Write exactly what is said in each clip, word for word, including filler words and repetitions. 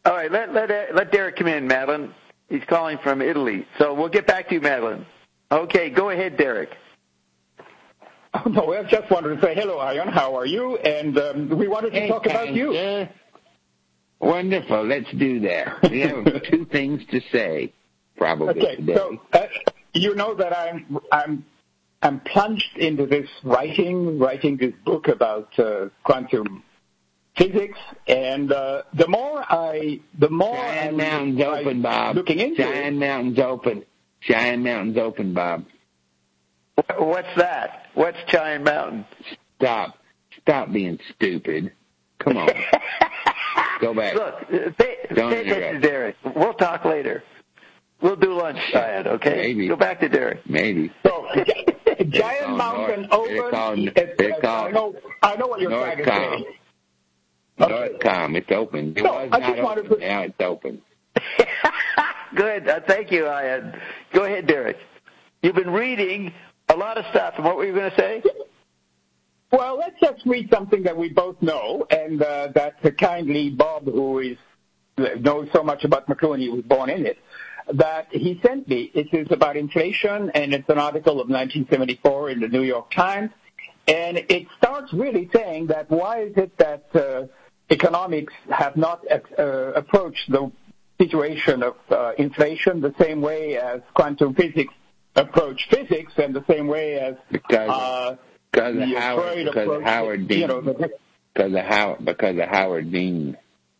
All right, let let let Derek come in, Madeline. He's calling from Italy, so we'll get back to you, Madeline. Okay, go ahead, Derek. Oh, no, I just wanted to say hello, Ian. How are you? And um, we wanted to hey, talk about you. Uh, wonderful. Let's do that. We have two things to say, probably okay, today. So uh, you know that I'm I'm I'm plunged into this writing, writing this book about uh, quantum physics, and uh, the more I, the more Giant I'm Mountain's I, open, Bob. looking into Giant it. Mountain's open. Giant Mountain's open, Bob. What's that? What's Giant Mountain? Stop. Stop being stupid. Come on. Go back. Look, pay, pay attention to Derek. We'll talk later. We'll do lunch, Ian, okay? Maybe. Go back to Derek. Maybe. So, Giant Mountain open. I know, I know what you're trying to say. Northcom, it's open. It no, was I not just open. wanted to... Now it's open. Good. Uh, thank you, Ian. Go ahead, Derek. You've been reading a lot of stuff, and what were you going to say? Well, let's just read something that we both know, and uh, that the kindly Bob, who is knows so much about McLuhan, he was born in it, that he sent me. It is about inflation, and it's an article of nineteen seventy-four in the New York Times, and it starts really saying that why is it that uh, economics have not uh, approached the situation of uh, inflation the same way as quantum physics approach physics, and the same way as because uh, because the of Howard Freud because approach, of Howard Dean you know, the, because of Howard because of Howard Dean.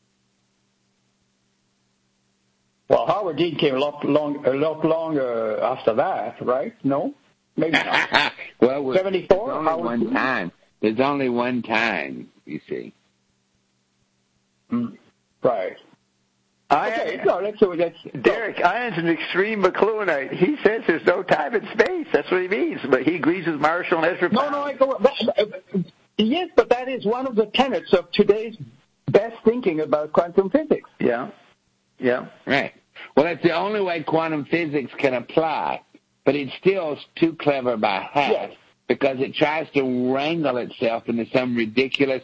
Well, Howard Dean came a lot long a lot longer after that, right? No, maybe not. Well, seventy-four. There's only Howard one Dean? time. There's only one time. You see. Mm, right. I, okay, so let's do it. Derek, Ian's an extreme McLuhanite. He says there's no time and space. That's what he means. But he agrees with Marshall and Ezra No, Pound. no, I go. That, yes, but that is one of the tenets of today's best thinking about quantum physics. Yeah, yeah. Right. Well, that's the only way quantum physics can apply, but it's still too clever by half yes. because it tries to wrangle itself into some ridiculous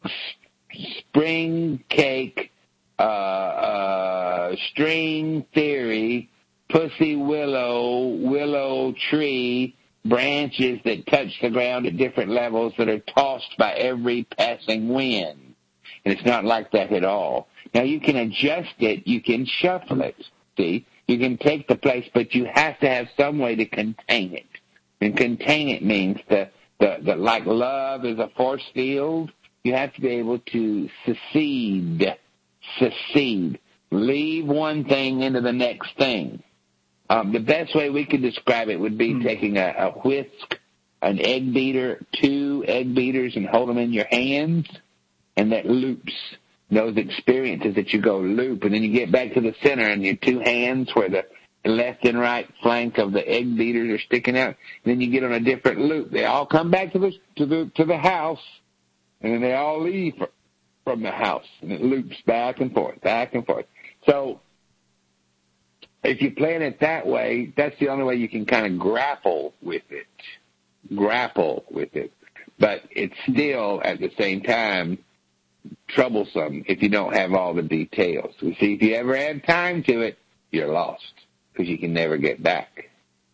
spring cake, uh, uh, string theory, pussy willow, willow tree, branches that touch the ground at different levels that are tossed by every passing wind. And it's not like that at all. Now, you can adjust it. You can shuffle it. See? You can take the place, but you have to have some way to contain it. And contain it means the, the, the like love is a force field. You have to be able to secede. Secede. Leave one thing into the next thing. Um, the best way we could describe it would be mm-hmm. taking a, a whisk, an egg beater, two egg beaters, and hold them in your hands, and that loops those experiences that you go loop, and then you get back to the center, and your two hands where the left and right flank of the egg beaters are sticking out, and then you get on a different loop. They all come back to the to the to the house, and then they all leave from the house, and it loops back and forth, back and forth. So if you plan it that way, that's the only way you can kind of grapple with it, grapple with it. But it's still, at the same time, troublesome if you don't have all the details. You see, if you ever add time to it, you're lost because you can never get back.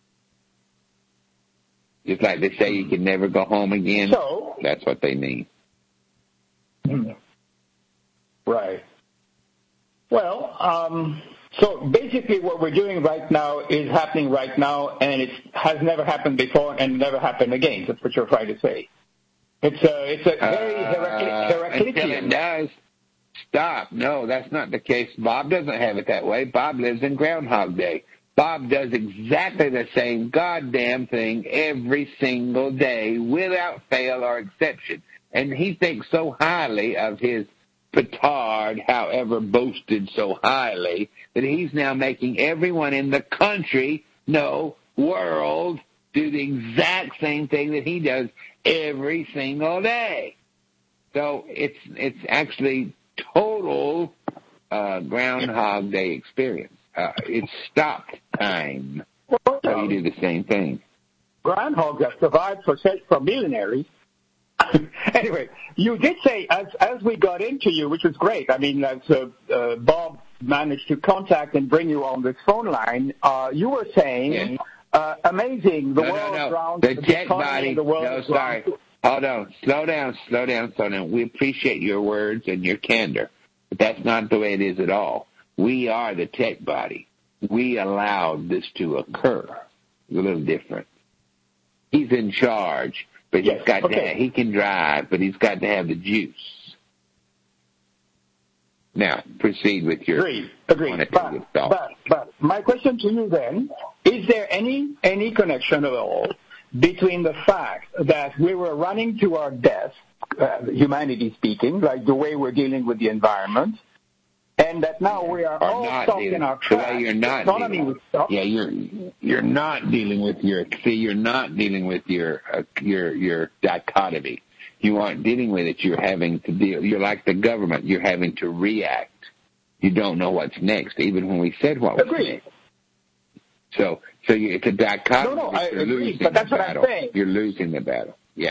Just like they say you can never go home again, so, that's what they mean. Right. Well, um, so basically what we're doing right now is happening right now, and it has never happened before and never happened again. That's what you're trying to say. It's a, it's a very uh, Heraclitean. Until it does. Stop. No, that's not the case. Bob doesn't have it that way. Bob lives in Groundhog Day. Bob does exactly the same goddamn thing every single day without fail or exception. And he thinks so highly of his petard, however boasted so highly, that he's now making everyone in the country, no, world, do the exact same thing that he does every single day. So it's it's actually total uh, Groundhog Day experience. Uh, it's stopped time. Well, so you do the same thing. Groundhogs have survived for for millenary. Anyway, you did say, as as we got into you, which was great. I mean, as uh, uh, Bob managed to contact and bring you on this phone line, uh, you were saying, yes. uh, amazing, the no, world no, no. round, the, the tech body. the world No, sorry. round. Hold on. Slow down, slow down, slow down. We appreciate your words and your candor, but that's not the way it is at all. We are the tech body. We allowed this to occur. It's a little different. He's in charge, but yes, he's got okay. to have, he can drive, but he's got to have the juice. Now, proceed with your... Agreed, agreed. But, but, but my question to you then, is there any any connection at all between the fact that we were running to our death, uh, humanity speaking, like the way we're dealing with the environment, and that now we are Or all not stuck dealing, in our the tracks? way you're not economy dealing. was stuck. Yeah, you're you're not dealing with your see. You're not dealing with your uh, your your dichotomy. You aren't dealing with it. You're having to deal. You're like the government. You're having to react. You don't know what's next, even when we said what was Agreed. next. So, so you, it's a dichotomy. No, no, I you're agree, losing but that's the what I'm battle. saying. You're losing the battle. Yeah.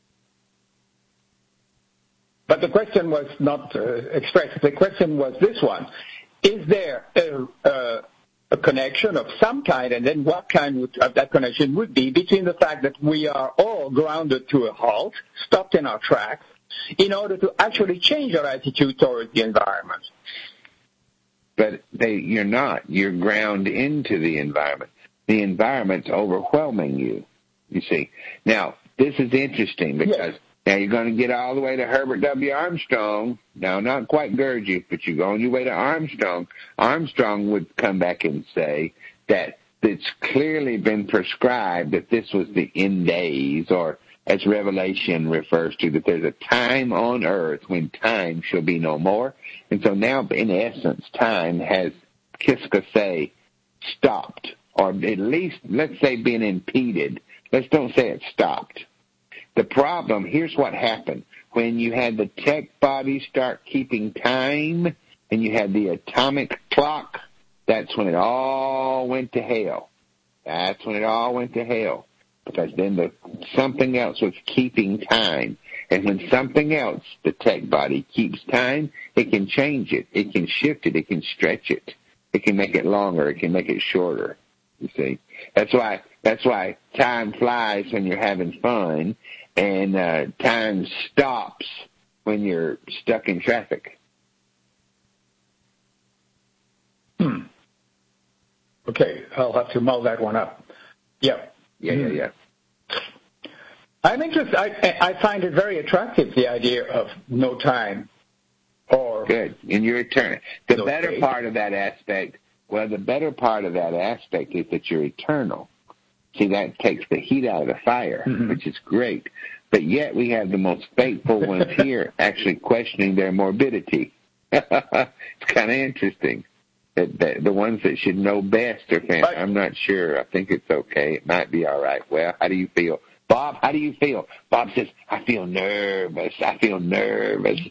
But the question was not uh, expressed. The question was this one. Is there a, uh, a connection of some kind, and then what kind would, of that connection would be between the fact that we are all grounded to a halt, stopped in our tracks, in order to actually change our attitude towards the environment? But they, you're not. You're ground into the environment. The environment's overwhelming you, you see. Now, this is interesting because yes. now you're going to get all the way to Herbert W. Armstrong. Now, not quite Gurdjieff, but you go on your way to Armstrong. Armstrong would come back and say that it's clearly been prescribed that this was the end days, or as Revelation refers to, that there's a time on earth when time shall be no more. And so now, in essence, time has, Kiska say, stopped, or at least, let's say, been impeded. Let's don't say it stopped. The problem, here's what happened. When you had the tech body start keeping time, and you had the atomic clock, that's when it all went to hell. That's when it all went to hell. Because then the something else was keeping time. And when something else, the tech body, keeps time, it can change it. It can shift it. It can stretch it. It can make it longer. It can make it shorter. You see? That's why, that's why time flies when you're having fun, and uh, time stops when you're stuck in traffic. Hmm. Okay, I'll have to mull that one up. Yeah. Yeah, yeah, yeah. I'm interested. I, I find it very attractive, the idea of no time. Or good, and you're eternal. The no better space. part of that aspect, well, the better part of that aspect is that you're eternal. See, that takes the heat out of the fire, mm-hmm. which is great. But yet we have the most faithful ones here actually questioning their morbidity. It's kind of interesting. That, that the ones that should know best are fan- but, I'm not sure. I think it's okay. It might be all right. Well, how do you feel? Bob, how do you feel? Bob says, I feel nervous. I feel nervous.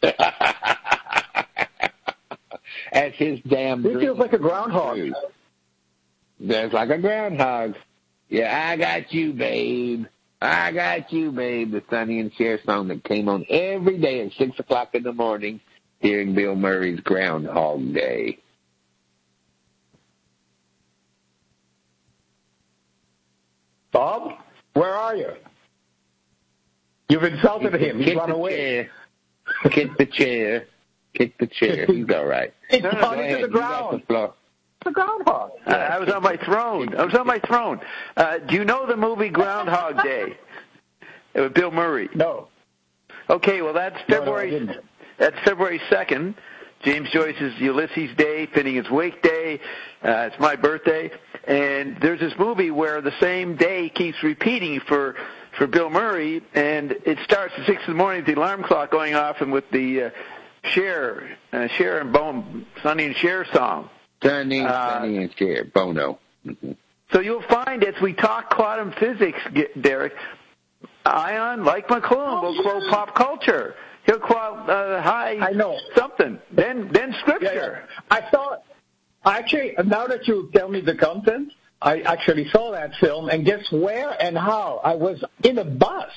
As his damn It feels like a groundhog. There's like a groundhog. Yeah, I got you, babe. I got you, babe. The Sonny and Cher song that came on every day at six o'clock in the morning during Bill Murray's Groundhog Day. Bob, where are you? You've insulted him. He's run away. Chair. Kick the chair. Kick the chair. He's all right. It's no, no, gone go into ahead. the ground. The floor. The groundhog. Uh, I was on my throne. I was on my throne. Uh, do you know the movie Groundhog Day? With Bill Murray. No. Okay, well that's February. No, no, that's February second. James Joyce's Ulysses Day, Phineas Wake Day. Uh, it's my birthday, and there's this movie where the same day keeps repeating for for Bill Murray, and it starts at six in the morning with the alarm clock going off, and with the uh, Cher, uh, Cher and Bone, Sonny and Cher song. Sonny, uh, Sonny and Cher, Bono. Mm-hmm. So you'll find as we talk quantum physics, Derek, Ion, like McClellan, Oh, will yeah. quote pop culture. He'll quote uh, high I know. something, then then scripture. Yeah, yeah. I saw it. Actually, now that you tell me the content, I actually saw that film, and guess where and how? I was in a bus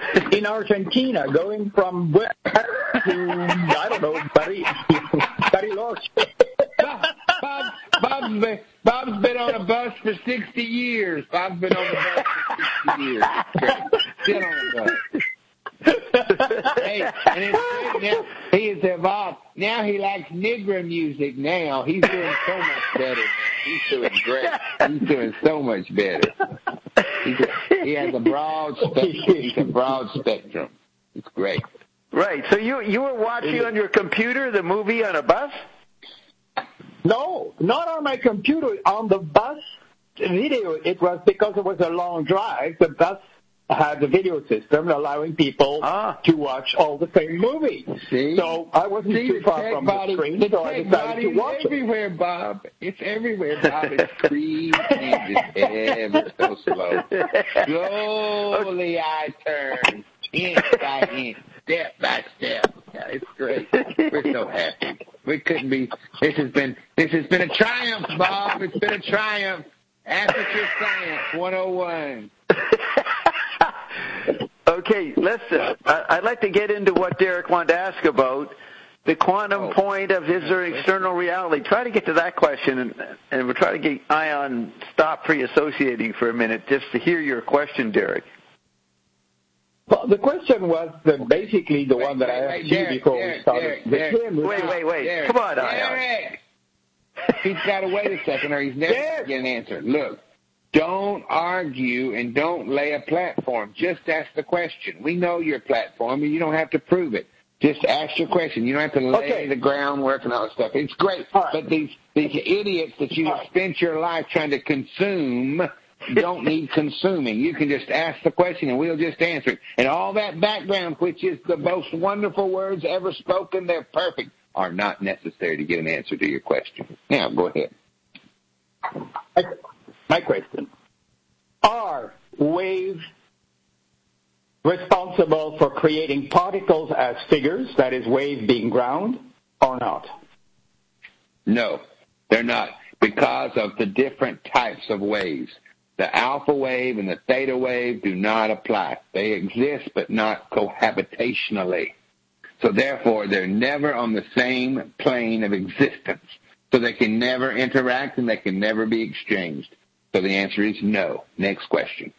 in Argentina, going from where to, I don't know, Bari- Bariloche. Bob, Bob, Bob's, been, Bob's been on a bus for sixty years. Bob's been on a bus for sixty years. Still on a bus. Hey, and it's great now. He has evolved. Now he likes Negro music now. He's doing so much better now. He's doing great. He's doing so much better. He's a, he has a broad spectrum. He's a broad spectrum. It's great. Right. So you you were watching on your computer the movie on a bus? No, not on my computer. On the bus video, it was because it was a long drive. The bus had a video system allowing people ah. to watch all the same movies. See? So I wasn't See, too far from body, the screen, the so I decided to watch everywhere, it. Bob. It's everywhere, Bob. It's free and just ever so slow. Slowly I turn, inch by inch, step by step. Yeah, it's great. We're so happy. We couldn't be. This has been. This has been a triumph, Bob. It's been a triumph. Aperture Science one oh one. Okay, listen, I'd like to get into what Derek wanted to ask about, the quantum oh. point of is there external reality. Try to get to that question, and, and we'll try to get Ion stop pre-associating for a minute just to hear your question, Derek. Well, the question was the, basically the wait, one that wait, I wait, asked Derek, you before Derek, we started. Derek, the Derek, wait, wait, wait. Derek, Come on, Ion. Derek. He's got to wait a second or he's never going to get an answer. Look. Don't argue and don't lay a platform. Just ask the question. We know your platform, and you don't have to prove it. Just ask your question. You don't have to lay okay. the groundwork and all that stuff. It's great. Right. But these, these idiots that you have spent your life trying to consume don't need consuming. You can just ask the question, and we'll just answer it. And all that background, which is the most wonderful words ever spoken, they're perfect, are not necessary to get an answer to your question. Now, go ahead. My question, are waves responsible for creating particles as figures, that is, waves being ground, or not? No, they're not, because of the different types of waves. The alpha wave and the theta wave do not apply. They exist, but not cohabitationally. So therefore, they're never on the same plane of existence. So they can never interact and they can never be exchanged. So the answer is no. Next question.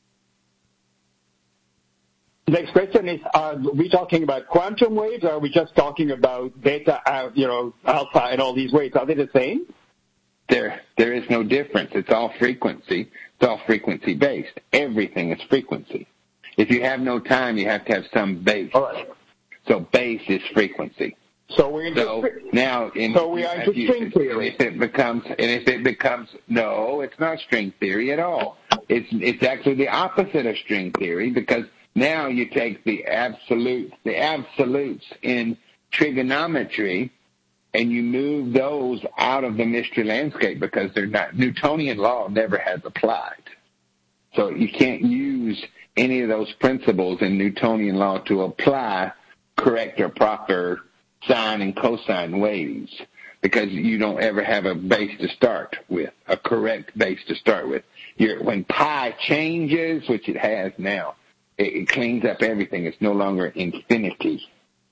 Next question is, are we talking about quantum waves, or are we just talking about beta, uh, you know, alpha and all these waves? Are they the same? There, there is no difference. It's all frequency. It's all frequency-based. Everything is frequency. If you have no time, you have to have some base. All right. So base is frequency. So we're into so now in, so we are into you, string theory. If it becomes, and if it becomes, no, it's not string theory at all. It's it's actually the opposite of string theory, because now you take the absolute, the absolutes in trigonometry, and you move those out of the mystery landscape because they're not. Newtonian law never has applied, so you can't use any of those principles in Newtonian law to apply correct or proper sine and cosine waves, because you don't ever have a base to start with, a correct base to start with. You're, when pi changes, which it has now, it, it cleans up everything. It's no longer infinity.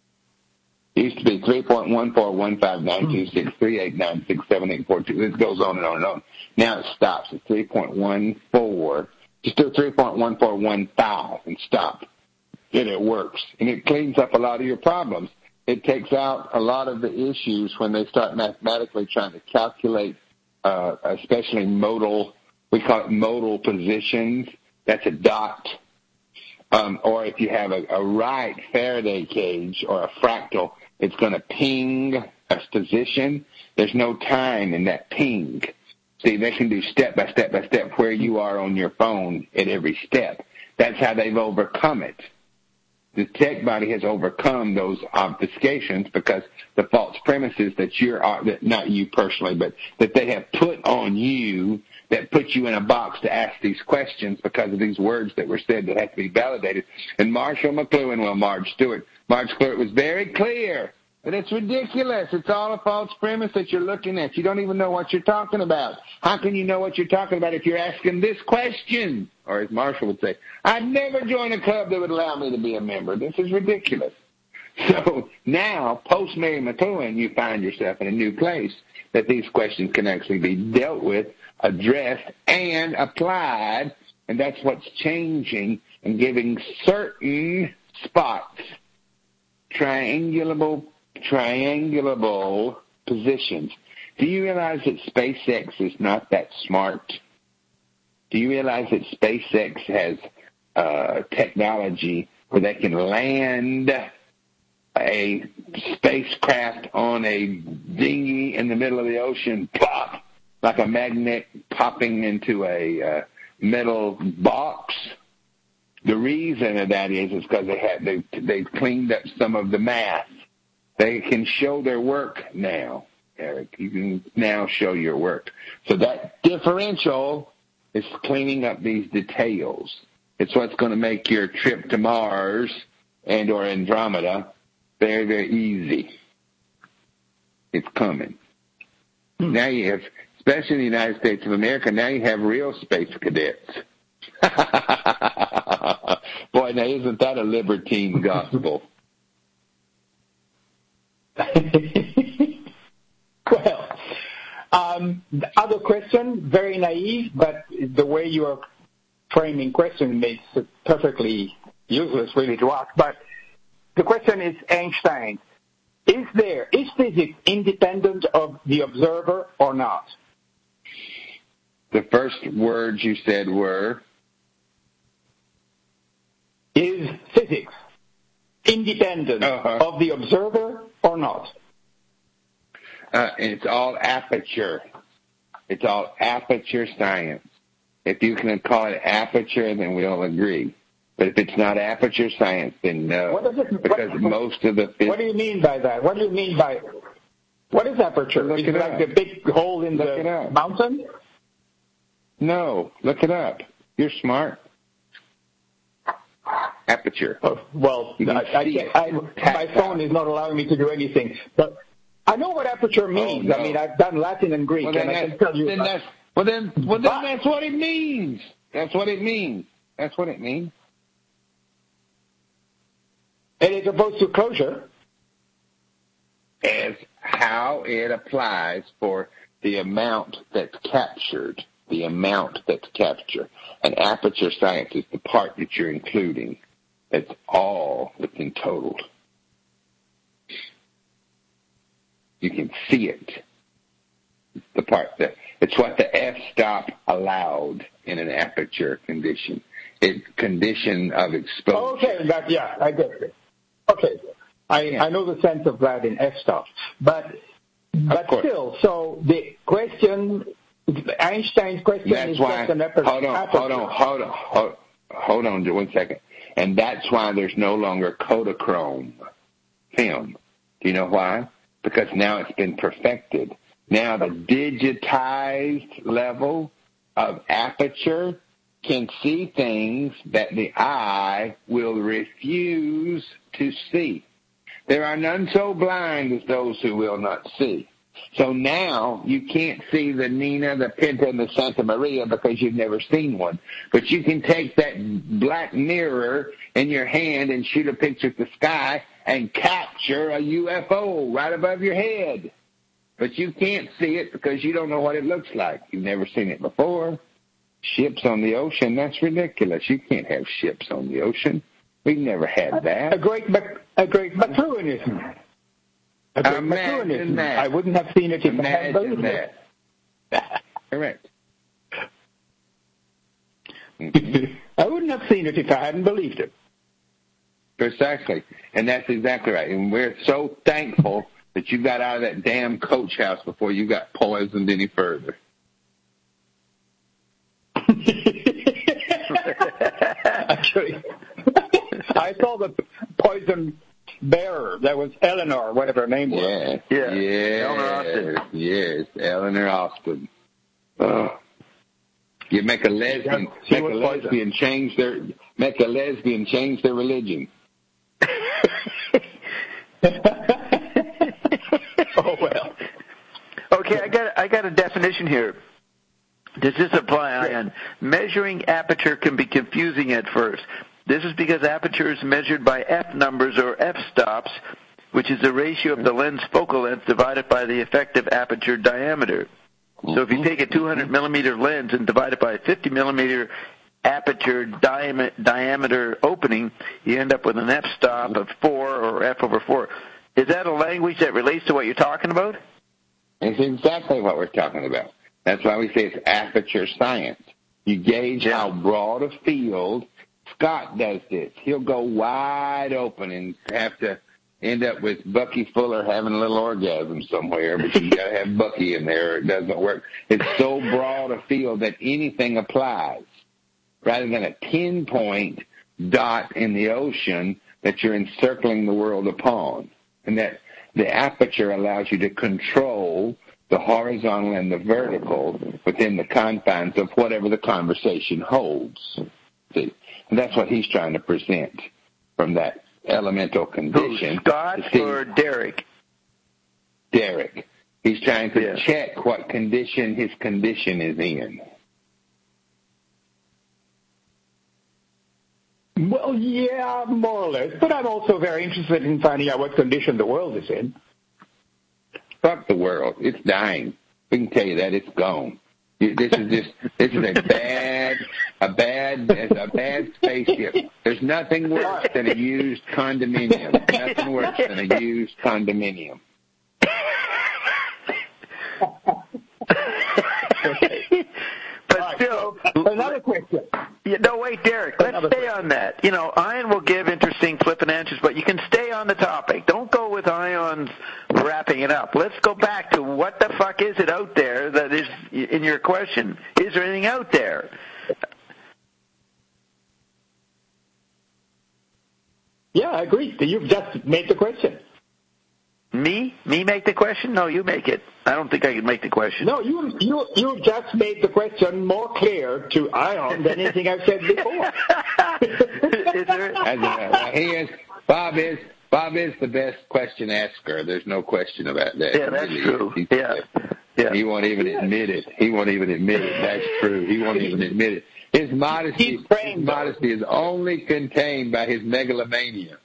It used to be three point one four one five nine two six three eight nine six seven eight four two. This goes on and on and on. Now it stops at three point one four. Just do three point one four one five and stop. And it works. And it cleans up a lot of your problems. It takes out a lot of the issues when they start mathematically trying to calculate, uh, especially modal, we call it modal positions. That's a dot. Um, or if you have a, a right Faraday cage or a fractal, it's going to ping a position. There's no time in that ping. See, they can do step by step by step where you are on your phone at every step. That's how they've overcome it. The tech body has overcome those obfuscations because the false premises that you're, that not you personally, but that they have put on you, that put you in a box to ask these questions because of these words that were said that have to be validated. And Marshall McLuhan, well, Marge Stewart, Marge Stewart was very clear But it's ridiculous. It's all a false premise that you're looking at. You don't even know what you're talking about. How can you know what you're talking about if you're asking this question? Or as Marshall would say, I'd never join a club that would allow me to be a member. This is ridiculous. So now, post-Mary McLuhan, you find yourself in a new place that these questions can actually be dealt with, addressed, and applied. And that's what's changing and giving certain spots triangulable triangulable positions. Do you realize that SpaceX is not that smart? Do you realize that SpaceX has uh, technology where they can land a spacecraft on a dinghy in the middle of the ocean, pop, like a magnet popping into a uh, metal box? The reason of that is is because they have they they've cleaned up some of the math. They can show their work now, Eric. You can now show your work. So that differential is cleaning up these details. It's what's going to make your trip to Mars and or Andromeda very, very easy. It's coming. Hmm. Now you have, especially in the United States of America, now you have real space cadets. Boy, now isn't that a libertine gospel? Well, um, the other question, very naive, but the way you are framing question makes it perfectly useless really to ask. But the question is Einstein. Is there, is physics independent of the observer or not? The first words you said were? Is physics independent uh-huh. of the observer or not? Uh, it's all aperture. It's all aperture science. If you can call it aperture, then we'll agree. But if it's not aperture science, then no. What does it, because what, most of the phys- what do you mean by that? What do you mean by what is aperture? Look is it it up. like the big hole in Look the mountain? No, look it up. You're smart. Aperture. Oh, well, I, I, I, my phone is not allowing me to do anything. But I know what aperture means. Oh, no. I mean, I've done Latin and Greek, well, and I can tell you. Then that's, well, then, well, then that's what it means. That's what it means. That's what it means. And as opposed to closure? As how it applies for the amount that's captured. The amount that's captured. And aperture science is the part that you're including. That's all that's in total. You can see it. It's the part that, it's what the f-stop allowed in an aperture condition. It's condition of exposure. Okay, that, yeah, I get it. Okay. I, Yeah. I know the sense of that in f-stop. But, but still, so the question, Einstein's question that's is why, just an aperture. hold on, hold on, hold on, hold, hold on just one second. And that's why there's no longer Kodachrome film. Do you know why? Because now it's been perfected. Now the digitized level of aperture can see things that the eye will refuse to see. There are none so blind as those who will not see. So now you can't see the Nina, the Pinta, and the Santa Maria because you've never seen one. But you can take that black mirror in your hand and shoot a picture at the sky and capture a U F O right above your head. But you can't see it because you don't know what it looks like. You've never seen it before. Ships on the ocean, that's ridiculous. You can't have ships on the ocean. We've never had that. A great, a great McLuhanism. A great Imagine McLuhanism. that. I wouldn't have seen it if I hadn't Imagine believed it. that. Correct. I wouldn't have seen it if I hadn't believed it. Precisely. And that's exactly right. And we're so thankful that you got out of that damn coach house before you got poisoned any further. Actually, I saw the poison bearer. That was Eleanor, whatever her name was. Yeah. Yeah. Yes. Eleanor Austin. Yes. Eleanor Austin. Oh. You make a lesbian, She make a was lesbian change their, make a lesbian change their religion. Okay, I got I got a definition here. Does this apply, Ion? Measuring aperture can be confusing at first. This is because aperture is measured by f numbers or f-stops, which is the ratio of the lens focal length divided by the effective aperture diameter. So if you take a two hundred millimeter lens and divide it by a fifty millimeter aperture diam- diameter opening, you end up with an f-stop of four or f over four. Is that a language that relates to what you're talking about? It's exactly what we're talking about. That's why we say it's aperture science. You gauge Yeah. how broad a field. Scott does this. He'll go wide open and have to end up with Bucky Fuller having a little orgasm somewhere, but you got to have Bucky in there or it doesn't work. It's so broad a field that anything applies, rather than a pinpoint dot in the ocean that you're encircling the world upon. And that the aperture allows you to control the horizontal and the vertical within the confines of whatever the conversation holds. See? And that's what he's trying to present from that elemental condition. Who, Scott or Derek? Derek. He's trying to Yeah. check what condition his condition is in. Well, yeah, more or less. But I'm also very interested in finding out what condition the world is in. Fuck the world. It's dying. We can tell you that. It's gone. This is just, this is a bad, a bad, a bad spaceship. There's nothing worse than a used condominium. Nothing worse than a used condominium. But Right, still, so, another question. Yeah, no, wait, Derek, let's Another stay on that. You know, Ion will give interesting flippant answers, but you can stay on the topic. Don't go with Ion's wrapping it up. Let's go back to what the fuck is it out there that is in your question. Is there anything out there? Yeah, I agree. You've just made the question. Me? Me make the question? No, you make it. I don't think I can make the question. No, you you you just made the question more clear to Ion than anything I've said before. Is there... As, uh, he is, Bob is, Bob is the best question asker. There's no question about that. Yeah, that's He true. He's, Yeah. Yeah. He won't even admit it. He won't even admit it. That's true. He won't even admit it. His modesty, He's trained, his modesty is only contained by his megalomania.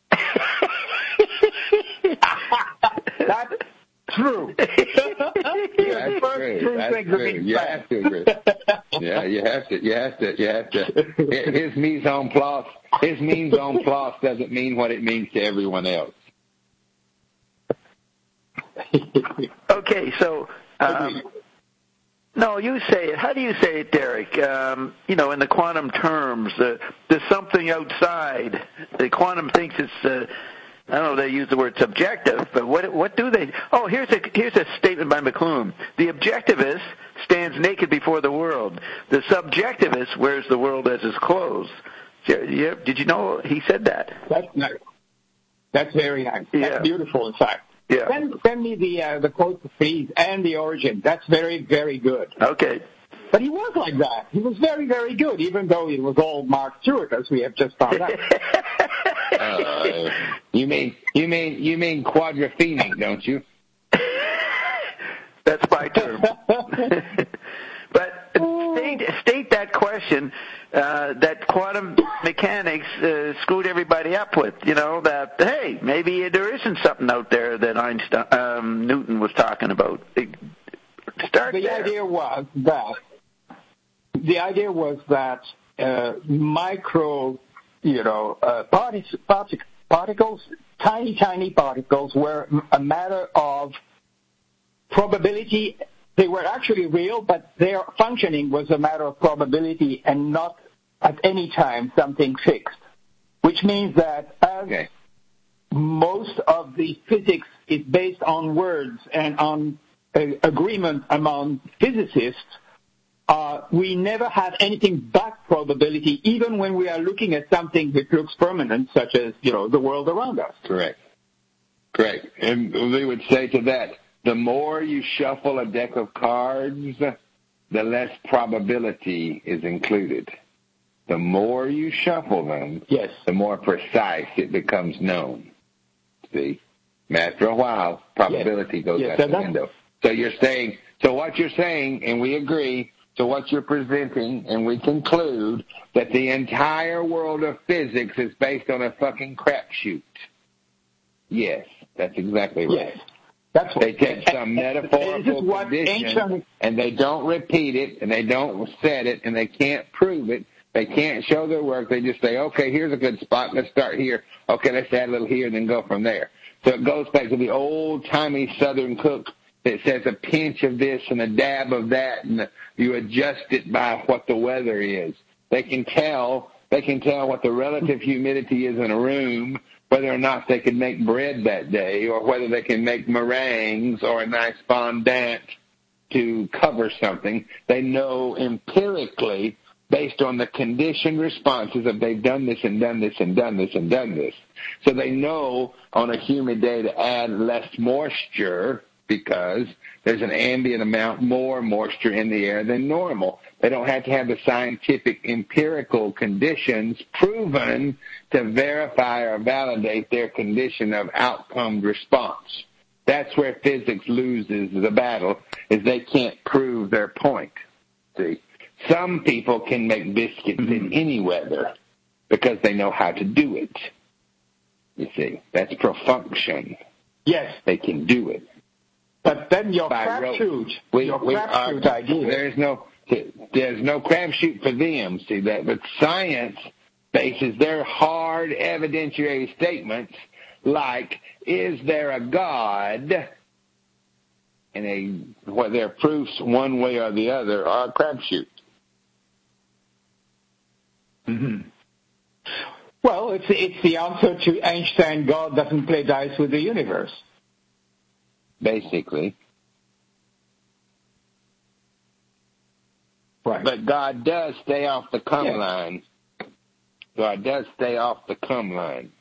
That's true. That's true. That's true. You have to agree. Yeah, you have to. You have to. You have to. His mise en place. His mise en place doesn't mean what it means to everyone else. Okay, so... Um, no, you say it. How do you say it, Derek? Um, you know, in the quantum terms, uh, there's something outside. The quantum thinks it's... Uh, I don't know if they use the word subjective, but what what do they? Oh, here's a here's a statement by McLuhan. The objectivist stands naked before the world. The subjectivist wears the world as his clothes. Yeah, did you know he said that? That's nice. That's very nice. That's Yeah. beautiful, in fact. Yeah. Send, send me the uh, the quote, please, and the origin. That's very, very good. Okay. But he was like that. He was very, very good, even though it was all Mark Stewart, as we have just found out. Uh, you mean you mean you mean quadrophenic, don't you? That's my term. But state, state that question uh, that quantum mechanics uh, screwed everybody up with. You know that hey, maybe there isn't something out there that Einstein, um, Newton was talking about. Start the there. idea was that the idea was that uh, micro, you know, uh, partic- partic- particles, tiny, tiny particles, were a matter of probability. They were actually real, but their functioning was a matter of probability and not at any time something fixed. Which means that as Okay. most of the physics is based on words and on uh, agreement among physicists, uh, we never have anything but probability, even when we are looking at something that looks permanent, such as, you know, the world around us. Correct. Correct. And we would say to that, the more you shuffle a deck of cards, the less probability is included. The more you shuffle them, Yes. the more precise it becomes known. See? After a while, probability Yes. goes Yes, out and the that's- window. So you're saying, so what you're saying, and we agree, so what you're presenting, and we conclude that the entire world of physics is based on a fucking crapshoot. Yes, that's exactly right. Yes. That's what, they take some metaphorical condition ancient, and they don't repeat it and they don't set it and they can't prove it. They can't show their work. They just say, okay, here's a good spot. Let's start here. Okay, let's add a little here and then go from there. So it goes back to the old-timey Southern cook that says a pinch of this and a dab of that, and you adjust it by what the weather is. They can tell. They can tell what the relative humidity is in a room, whether or not they can make bread that day, or whether they can make meringues or a nice fondant to cover something. They know empirically, based on the conditioned responses of they've done this and done this and done this and done this. So they know on a humid day to add less moisture because there's an ambient amount more moisture in the air than normal. They don't have to have the scientific empirical conditions proven to verify or validate their condition of outcome response. That's where physics loses the battle, is they can't prove their point. See, some people can make biscuits in any weather because they know how to do it. You see, that's profunction. Yes. They can do it. But then your crapshoot, your crapshoot uh, idea. There's no, there's no crapshoot for them. See that, but science bases their hard evidentiary statements like, "Is there a God?" and a what their proofs one way or the other are a crapshoot. Mm-hmm. Well, it's it's the answer to Einstein. God doesn't play dice with the universe. Basically. Right. But God does stay off the come yes. line. God does stay off the come line.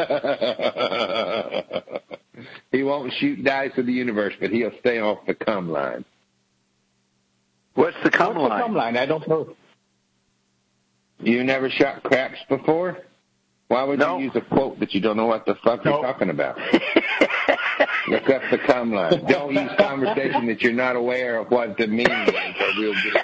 He won't shoot dice with the universe, but he'll stay off the come line. What's the come What's line? the come line? I don't know. You never shot craps before? Why would no. you use a quote that you don't know what the fuck no. you're talking about? Look up the come line. Don't use conversation that you're not aware of what the meaning is, or we'll get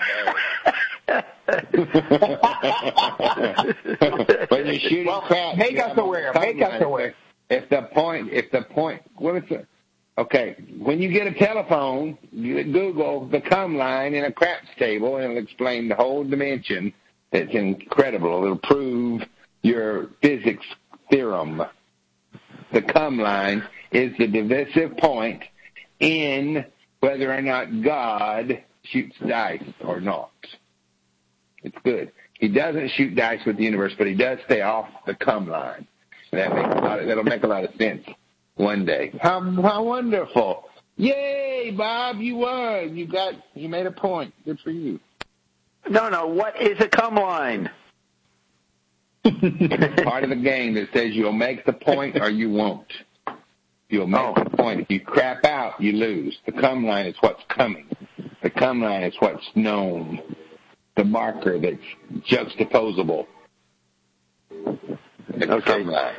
embarrassed. When you're shooting well, craps, make us aware. Make us aware. If the point, if the point, what is it? Okay, when you get a telephone, you Google the come line in a craps table, and it'll explain the whole dimension. It's incredible. It'll prove your physics theorem. The come line is the divisive point in whether or not God shoots dice or not. It's good. He doesn't shoot dice with the universe, but he does stay off the come line. That makes a lot of, that'll make a lot of sense one day. How how wonderful! Yay, Bob, you won. You got you made a point. Good for you. No, no. What is a come line? Part of the game that says you'll make the point or you won't. You'll make oh. the point. If you crap out, you lose. The come line is what's coming. The come line is what's known. The marker that's juxtaposable. The okay. come line.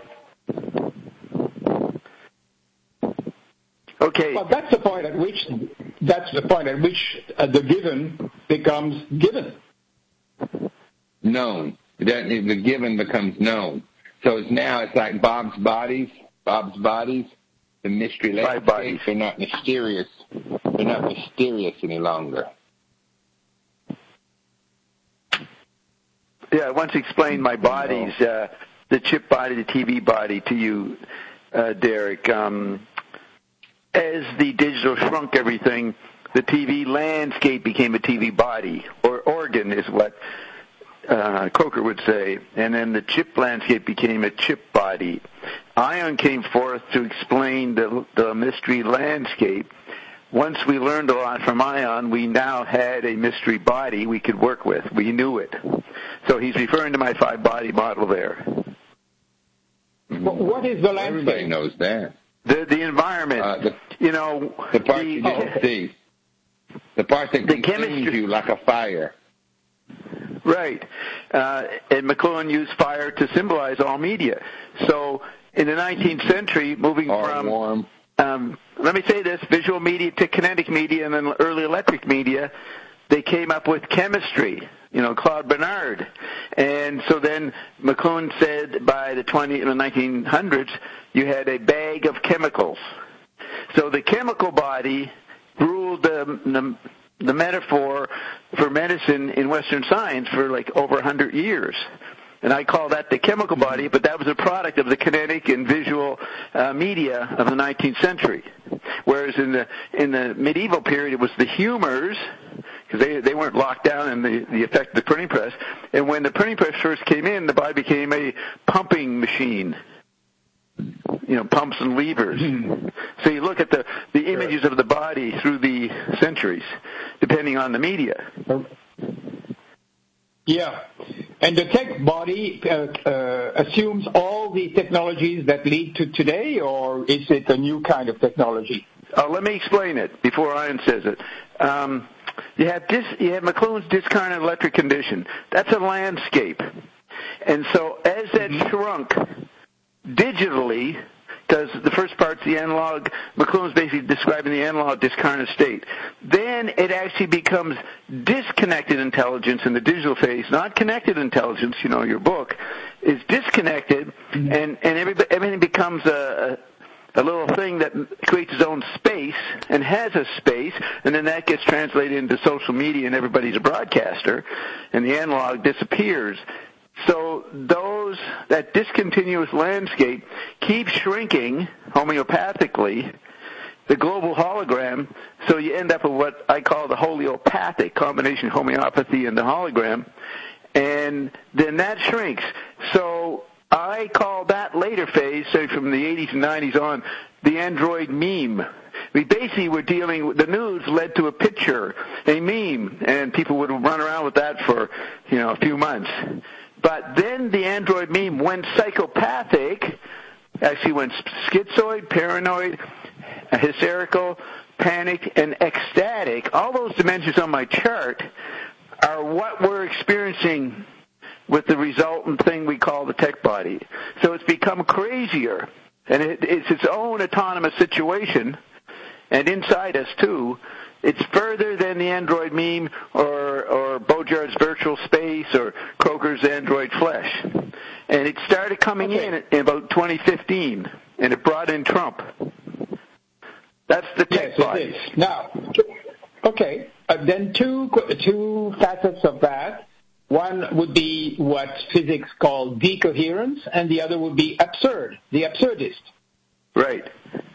Okay. Well, that's the point at which that's the point at which uh, the given becomes given. Known. The given becomes known. So it's now it's like Bob's bodies. Bob's bodies. The mystery landscapes are not mysterious. They're not mysterious any longer. Yeah, I once explained my bodies, uh, the chip body, the T V body, to you, uh, Derek. Um, as the digital shrunk everything, the T V landscape became a T V body, or organ is what uh, Coker would say, and then the chip landscape became a chip body. Ion came forth to explain the, the mystery landscape. Once we learned a lot from Ion, we now had a mystery body we could work with. We knew it. So he's referring to my five-body model there. What is the landscape? Everybody knows that. The the environment, uh, the, you know. The part the, you don't see. The part that the consumes chemistry. you like a fire. Right. Uh, and McLuhan used fire to symbolize all media. So in the nineteenth century, moving or from... warm. um, let me say this, visual media to kinetic media and then early electric media, they came up with chemistry, you know, Claude Bernard. And so then McLuhan said by the twenty, in the nineteen hundreds, you had a bag of chemicals. So the chemical body ruled the, the, the metaphor for medicine in Western science for like over one hundred years. And I call that the chemical body, but that was a product of the kinetic and visual uh, media of the nineteenth century. Whereas in the in the medieval period, it was the humors, because they they weren't locked down in the, the effect of the printing press. And when the printing press first came in, the body became a pumping machine. You know, pumps and levers. So you look at the, the images of the body through the centuries, depending on the media. Yeah. And the tech body uh, uh, assumes all the technologies that lead to today, or is it a new kind of technology? Uh, let me explain it before Ian says it. Um, you have dis, you have McLuhan's discarnate electric condition. That's a landscape. And so as that mm-hmm. shrunk digitally, because the first part's the analog, McLuhan's basically describing the analog discarnate state. Then it actually becomes disconnected intelligence in the digital phase, not connected intelligence, you know, your book, is disconnected, mm-hmm. and, and everybody, everything becomes a, a little thing that creates its own space and has a space, and then that gets translated into social media and everybody's a broadcaster, and the analog disappears. So those, that discontinuous landscape keeps shrinking homeopathically, the global hologram, so you end up with what I call the holeopathic combination of homeopathy and the hologram, and then that shrinks. So I call that later phase, say from the eighties and nineties on, the Android meme. We basically were dealing with, the news led to a picture, a meme, and people would run around with that for, you know, a few months. But then the Android meme went psychopathic, actually went schizoid, paranoid, hysterical, panicked, and ecstatic. All those dimensions on my chart are what we're experiencing with the resultant thing we call the tech body. So it's become crazier, and it, it's its own autonomous situation, and inside us too. It's further than the Android meme or, or Bojar's virtual space or Croker's Android flesh. And it started coming okay. in in about twenty fifteen, and it brought in Trump. That's the tech yes, body. Now, okay, uh, then two, two facets of that. One would be what physics call decoherence, and the other would be absurd, the absurdist. Right.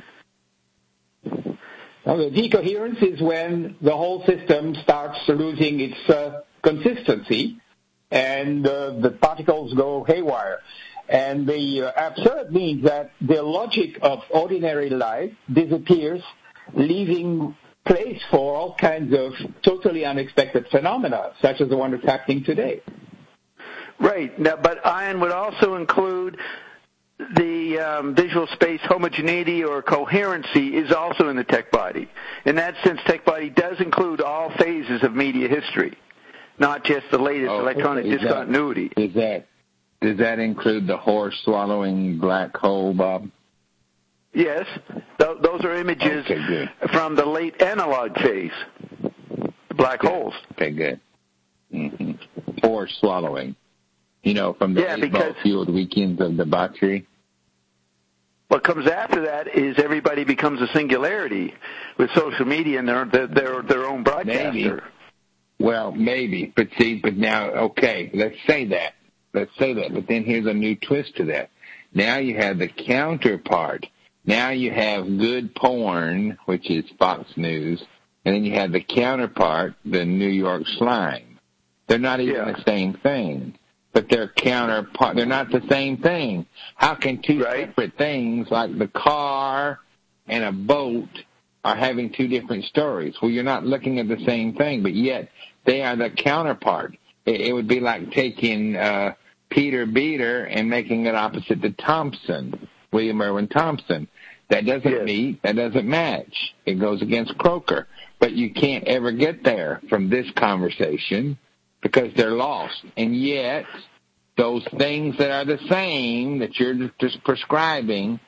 Now, the decoherence is when the whole system starts losing its uh, consistency and uh, the particles go haywire. And the uh, absurd means that the logic of ordinary life disappears, leaving place for all kinds of totally unexpected phenomena, such as the one that's happening today. Right. Now, but iron would also include the um, visual space homogeneity or coherency is also in the tech body. In that sense, tech body does include all phases of media history, not just the latest oh, electronic is discontinuity. That, is that, does that include the horse-swallowing black hole, Bob? Yes. Th- those are images okay, from the late analog phase, the black good. holes. Okay, good. Mm-hmm. Horse-swallowing. You know, from the yeah, baseball-fueled weekends of debauchery. What comes after that is everybody becomes a singularity with social media and their their their own broadcaster. Maybe. Well, maybe, but see, but now, okay, let's say that, let's say that, but then here's a new twist to that. Now you have the counterpart. Now you have good porn, which is Fox News, and then you have the counterpart, the New York slime. They're not even yeah. the same thing. But they're counterpart. They're not the same thing. How can two right. separate things, like the car and a boat, are having two different stories? Well, you're not looking at the same thing, but yet they are the counterpart. It, it would be like taking uh, Peter Beater and making it opposite to Thompson, William Irwin Thompson. That doesn't yes. meet. That doesn't match. It goes against Croker. But you can't ever get there from this conversation, because they're lost. And yet, those things that are the same that you're just prescribing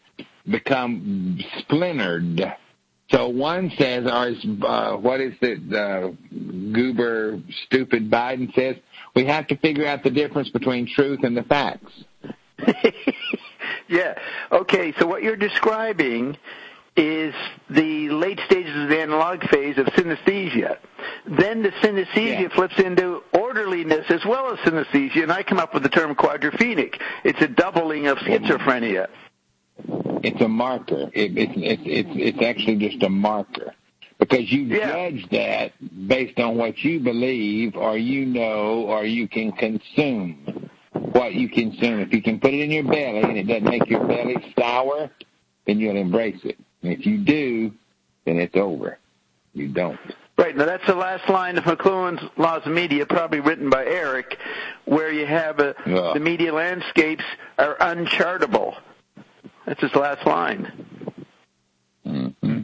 become splintered. So one says, or uh, what is it, uh, goober, stupid Biden says, we have to figure out the difference between truth and the facts. Yeah. Okay, so what you're describing is the late stages of the analog phase of synesthesia. Then the synesthesia yeah. flips into orderliness as well as synesthesia, and I come up with the term quadrophenic. It's a doubling of schizophrenia. It's a marker. It, it's, it's, it's, it's actually just a marker. Because you yeah. judge that based on what you believe or you know or you can consume. What you consume. If you can put it in your belly and it doesn't make your belly sour, then you'll embrace it. And if you do, then it's over. You don't. Right. Now, that's the last line of McLuhan's Laws of Media, probably written by Eric, where you have a, yeah. the media landscapes are unchartable. That's his last line. Mm-hmm.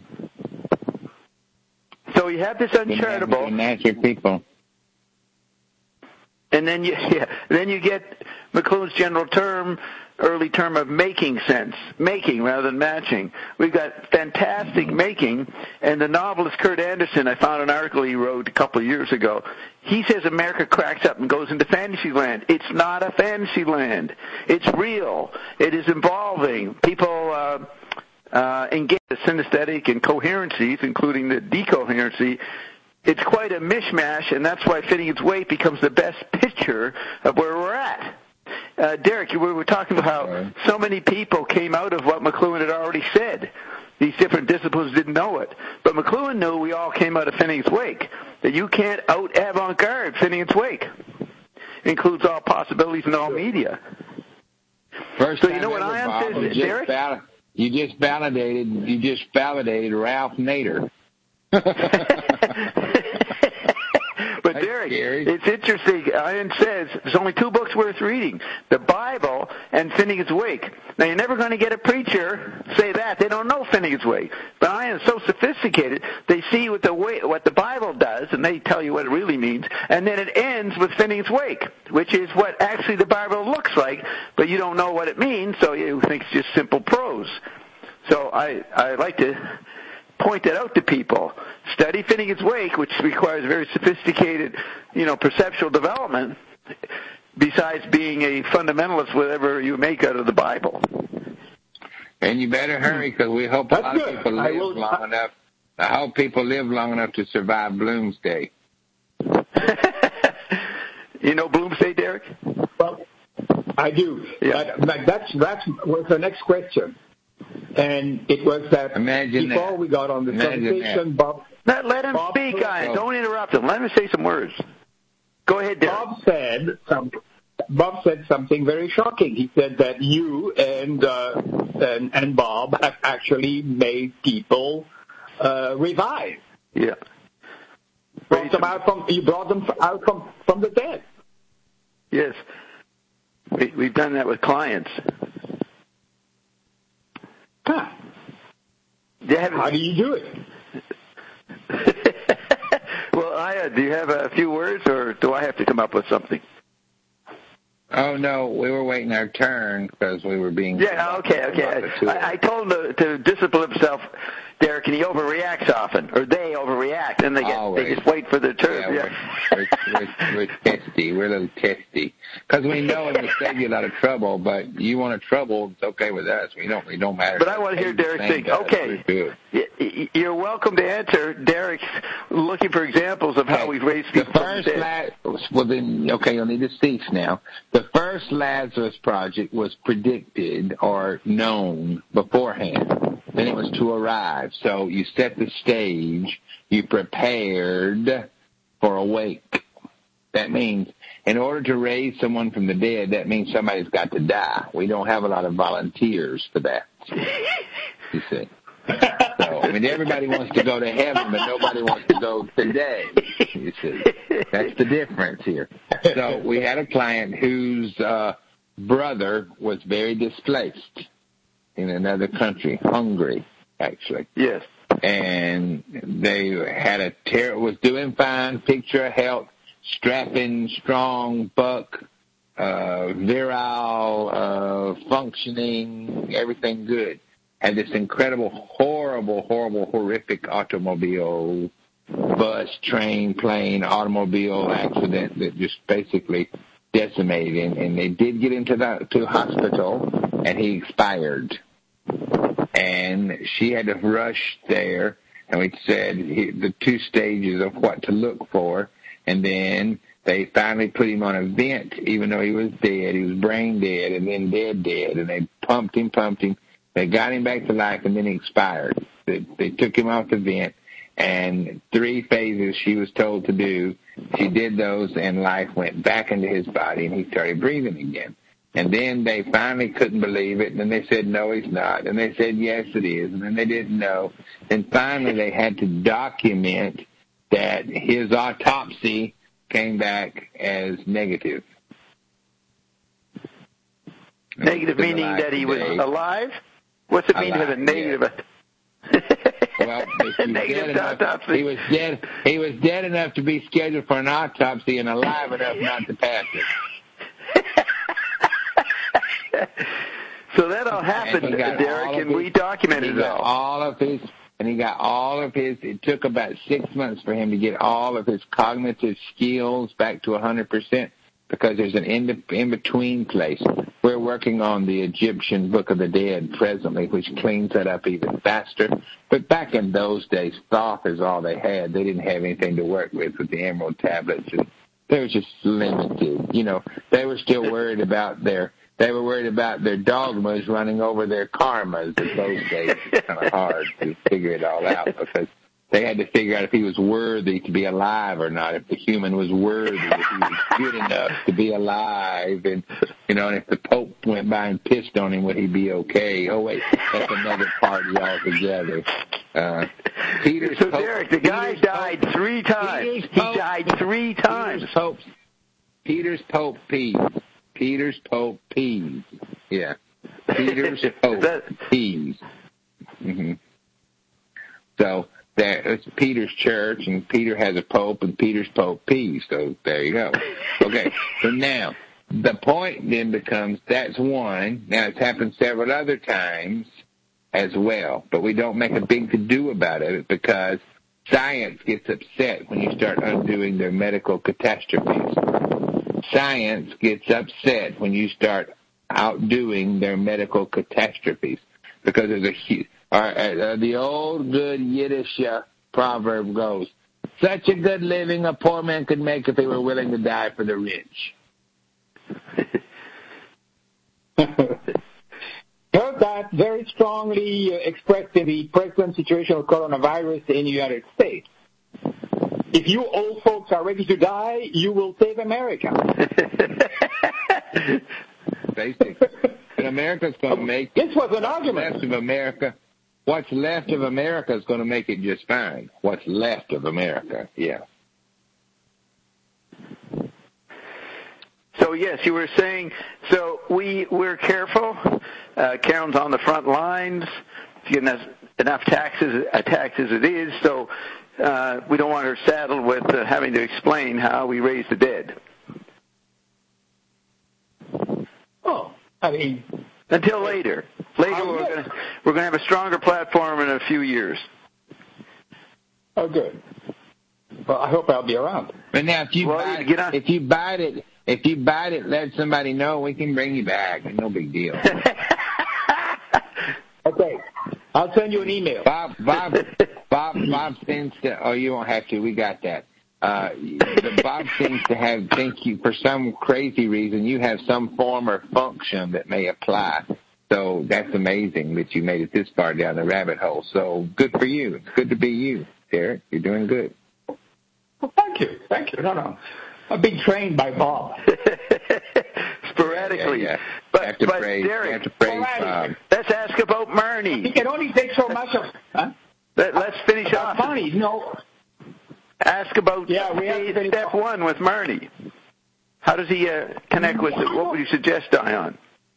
So you have this unchartable. Natural people. And then you, yeah, then you get McLuhan's general term, early term of making sense, making rather than matching. We've got fantastic making, and the novelist Kurt Anderson, I found an article he wrote a couple of years ago. He says America cracks up and goes into fantasy land. It's not a fantasy land. It's real. It is involving. People uh, uh, engage in synesthetic and coherencies, including the decoherency. It's quite a mishmash, and that's why Fitting Its Weight becomes the best picture of where we're at. Uh, Derek, we were talking about how so many people came out of what McLuhan had already said. These different disciplines didn't know it. But McLuhan knew we all came out of Fitting Its Wake, that you can't out-avant-garde Fitting Its Wake. It includes all possibilities in all media. First so you know what Ian says, you Derek? Val- you just validated. You just validated Ralph Nader. But Derek, it's interesting. Ian says there's only two books worth reading: the Bible and Fitting Its Wake. Now you're never going to get a preacher say that. They don't know Fitting Its Wake. But Ian's so sophisticated; they see what the way, what the Bible does, and they tell you what it really means. And then it ends with Fitting Its Wake, which is what actually the Bible looks like, but you don't know what it means, so you think it's just simple prose. So I I like to point that out to people. Study Fitting Its Wake, which requires very sophisticated, you know, perceptual development, besides being a fundamentalist, whatever you make out of the Bible. And you better hurry, because we hope That's a lot good. of people live will, long enough. I hope people live long enough to survive Bloomsday. You know Bloomsday, Derek? Well, I do. Yeah. But, but that's that's was the next question. And it was that Imagine before that. we got on the Imagine conversation, that. Bob... Let, let him Bob, speak, Ian. oh. Don't interrupt him. Let him say some words. Go ahead, Derek. Bob said some, Bob said something very shocking. He said that you and uh, and, and Bob have actually made people uh, revive. Yeah. Brought them out from, you brought them out from, from the dead. Yes. We, we've done that with clients. Huh. Yeah, How do you do it? Well, Aya, do you have a few words, or do I have to come up with something? Oh, no, we were waiting our turn because we were being... Yeah, okay, okay. I, I told him to, to discipline himself, Derek, and he overreacts often, or they overreact, and they get Always. they just wait for their turn. Yeah, Yeah. we're, we're, we're, we're testy. We're a little testy. Because we know it will save you a lot of trouble, but you want to trouble, it's okay with us. We don't, it don't matter. But I want to hear Derek think, okay, you're welcome to answer. Derek's looking for examples of how we've raised people. The first, La- well then, okay, you'll need to cease now. The first Lazarus Project was predicted or known beforehand. Then it was to arrive. So you set the stage. You prepared for a wake. That means in order to raise someone from the dead, that means somebody's got to die. We don't have a lot of volunteers for that. You see. So, I mean, everybody wants to go to heaven, but nobody wants to go today. You see. That's the difference here. So we had a client whose uh, brother was very displaced in another country, Hungary, actually. Yes. And they had a ter- was doing fine, picture of health, strapping, strong, buck, uh, virile, uh, functioning, everything good. had this incredible, horrible, horrible, horrific automobile, bus, train, plane, automobile accident that just basically decimated him. And they did get him to the to hospital, and he expired. And she had to rush there, and we said he, the two stages of what to look for, and then they finally put him on a vent, even though he was dead. He was brain dead and then dead dead, and they pumped him, pumped him. They got him back to life, and then he expired. They, they took him off the vent, and three phases she was told to do. She did those, and life went back into his body, and he started breathing again. And then they finally couldn't believe it, and then they said, no, he's not. And they said, yes, it is. And then they didn't know. And finally they had to document that his autopsy came back as negative. Negative meaning that he was alive? What's it mean to have a negative? Yeah. Well, negative autopsy. He was dead. He was dead enough to be scheduled for an autopsy, and alive enough not to pass it. So that all happened, and Derek, and his, we documented it all. all of his. And he got all of his, it took about six months for him to get all of his cognitive skills back to one hundred percent because there's an in, in-between place. We're working on the Egyptian Book of the Dead presently, which cleans that up even faster. But back in those days, Thoth is all they had. They didn't have anything to work with with the Emerald Tablets. And they were just limited. You know, they were still worried about their They were worried about their dogmas running over their karmas in those days. It's kind of hard to figure it all out because they had to figure out if he was worthy to be alive or not, if the human was worthy, if he was good enough to be alive, and, you know, and if the Pope went by and pissed on him, would he be okay? Oh, wait, that's another party altogether. Uh, Peter's so, Pope, Derek, the guy Peter's died Pope, three times. Peter's He Pope, died three times. Peter's Pope, Peter's Pope peas. Peter's Pope peas. Yeah. Peter's Pope peas. Mm-hmm. So there, it's Peter's church, and Peter has a pope, and Peter's Pope peas. So there you go. Okay. So now the point then becomes that's one. Now it's happened several other times as well, but we don't make a big to-do about it because science gets upset when you start undoing their medical catastrophes. Science gets upset when you start outdoing their medical catastrophes because there's a uh, uh, the old good Yiddish uh, proverb goes, "Such a good living a poor man could make if he were willing to die for the rich." Heard that very strongly expressed in the present situation of coronavirus in the United States. If you old folks are ready to die, you will save America. Basically. And America's going to make... This was an argument. Left of America, what's left of America is going to make it just fine. What's left of America, yeah. So, yes, you were saying, so we, we're careful. Uh, Karen's on the front lines. She's getting us enough taxes, attacks as it is, so... Uh, we don't want her saddled with uh, having to explain how we raise the dead. Oh, I mean... Until later. Later we're going to we're going to have a stronger platform in a few years. Oh, good. Well, I hope I'll be around. But now, if you, well, bite, you get on. if you bite it, if you bite it, let somebody know. We can bring you back. No big deal. Okay. I'll send you an email. Bob, Bob, Bob, Bob seems to. Oh, you won't have to. We got that. Uh, the Bob seems to have think you for some crazy reason you have some form or function that may apply. So that's amazing that you made it this far down the rabbit hole. So good for you. It's good to be you, Derek. You're doing good. Well, thank you. Thank you. No, no. I've been trained by Bob. Sporadically. Yeah, yeah. But, have to but praise, Derek, have to praise Bob. Let's ask about Marnie. He can only take so much of... Huh? Let, let's finish about off. Marnie, no. Ask about yeah, we have to step one with Marnie. How does he uh, connect with it? What would you suggest, Dion?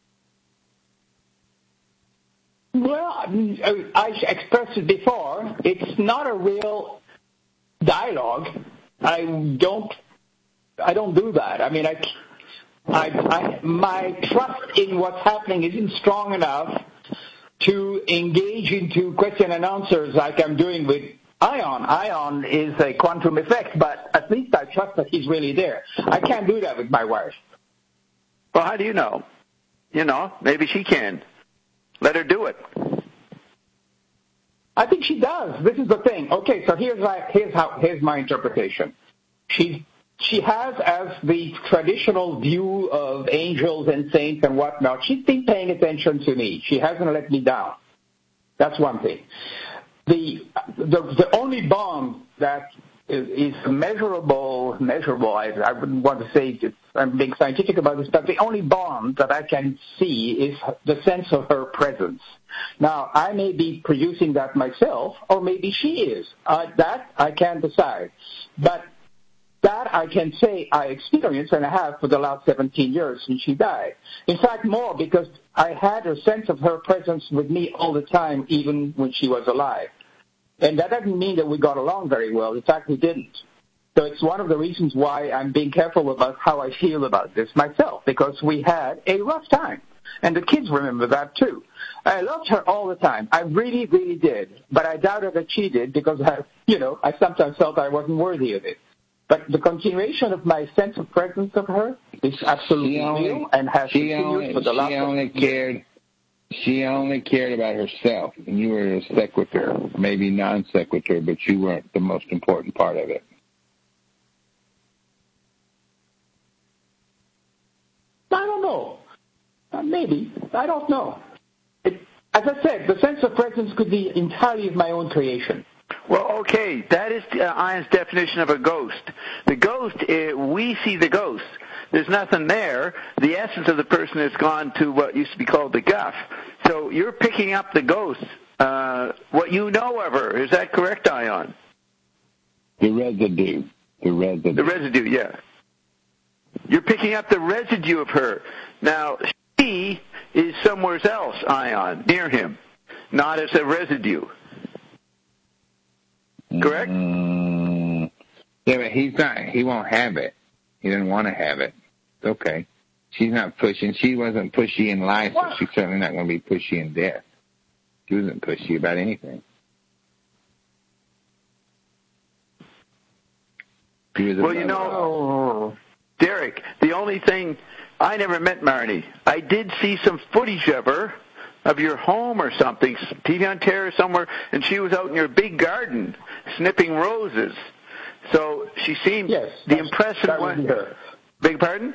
Well, I expressed it before. It's not a real dialogue. I don't... I don't do that. I mean, I... I, I, my trust in what's happening isn't strong enough to engage into question and answers like I'm doing with Ion. Ion is a quantum effect, but at least I trust that he's really there. I can't do that with my wife. Well, how do you know? You know, maybe she can. Let her do it. I think she does. This is the thing. Okay, so here's my, here's how here's my interpretation. She she has, as the traditional view of angels and saints and whatnot, she's been paying attention to me. She hasn't let me down. That's one thing. The the, the only bond that is, is measurable, measurable. I, I wouldn't want to say it's, I'm being scientific about this, but the only bond that I can see is the sense of her presence. Now, I may be producing that myself, or maybe she is. Uh, that I can't decide. But that I can say I experienced and I have for the last seventeen years since she died. In fact, more, because I had a sense of her presence with me all the time, even when she was alive. And that doesn't mean that we got along very well. In fact, we didn't. So it's one of the reasons why I'm being careful about how I feel about this myself, because we had a rough time. And the kids remember that, too. I loved her all the time. I really, really did. But I doubted that she did because, I, you know, I sometimes felt I wasn't worthy of it. But the continuation of my sense of presence of her is absolutely only, real and has continued only, for the last she only cared. She only cared about herself, and you were a sequitur, maybe non sequitur, but you weren't the most important part of it. I don't know. Uh, maybe. I don't know. It, as I said, the sense of presence could be entirely of my own creation. Well, okay, that is uh, Ian's definition of a ghost. The ghost, uh, we see the ghost. There's nothing there. The essence of the person has gone to what used to be called the guff. So you're picking up the ghost, uh, what you know of her. Is that correct, Ion? The residue. The residue. The residue, yeah. You're picking up the residue of her. Now, she is somewhere else, Ion, near him, not as a residue. Correct? Mm, yeah, but he's not. He won't have it. He doesn't want to have it. It's okay. She's not pushing. She wasn't pushy in life, so she's certainly not going to be pushy in death. She wasn't pushy about anything. She was well, you know, Derek, the only thing, I never met Marnie. I did see some footage of her, of your home or something, T V Ontario somewhere, and she was out in your big garden snipping roses. So she seemed, yes, the impression that was, would be her. Beg pardon?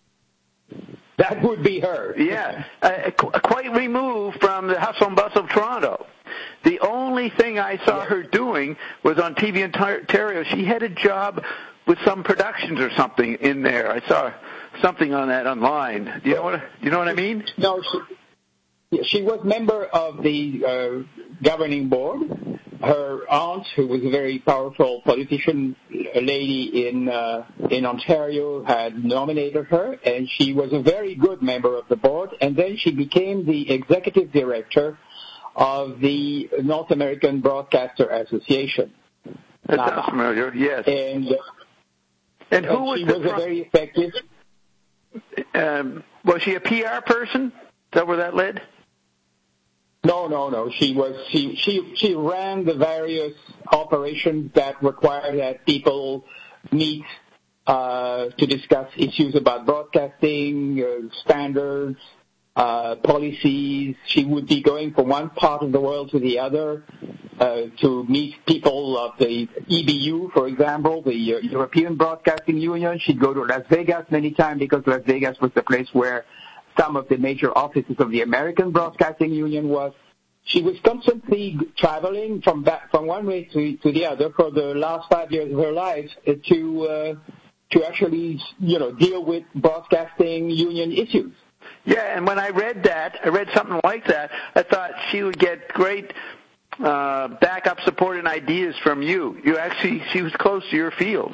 That would be her. Yeah, uh, quite removed from the hustle and bustle of Toronto. The only thing I saw yes. her doing was on T V Ontario. She had a job with some productions or something in there. I saw something on that online. Do you know what, do you know what I mean? No, she, she was member of the uh, governing board. Her aunt, who was a very powerful politician, a lady in uh, in Ontario, had nominated her, and she was a very good member of the board. And then she became the executive director of the North American Broadcaster Association. That sounds familiar. Yes. And and who and was she the was a very effective. Um, was she a P R person? Is that where that led? No, no, no. She was she she she ran the various operations that required that people meet uh, to discuss issues about broadcasting uh, standards, uh, policies. She would be going from one part of the world to the other uh, to meet people of the E B U, for example, the uh, European Broadcasting Union. She'd go to Las Vegas many times because Las Vegas was the place where some of the major offices of the American Broadcasting Union was. She was constantly traveling from back, from one way to, to the other for the last five years of her life to uh, to actually, you know, deal with broadcasting union issues. Yeah, and when I read that, I read something like that, I thought she would get great uh, backup support and ideas from you. You actually, she was close to your field.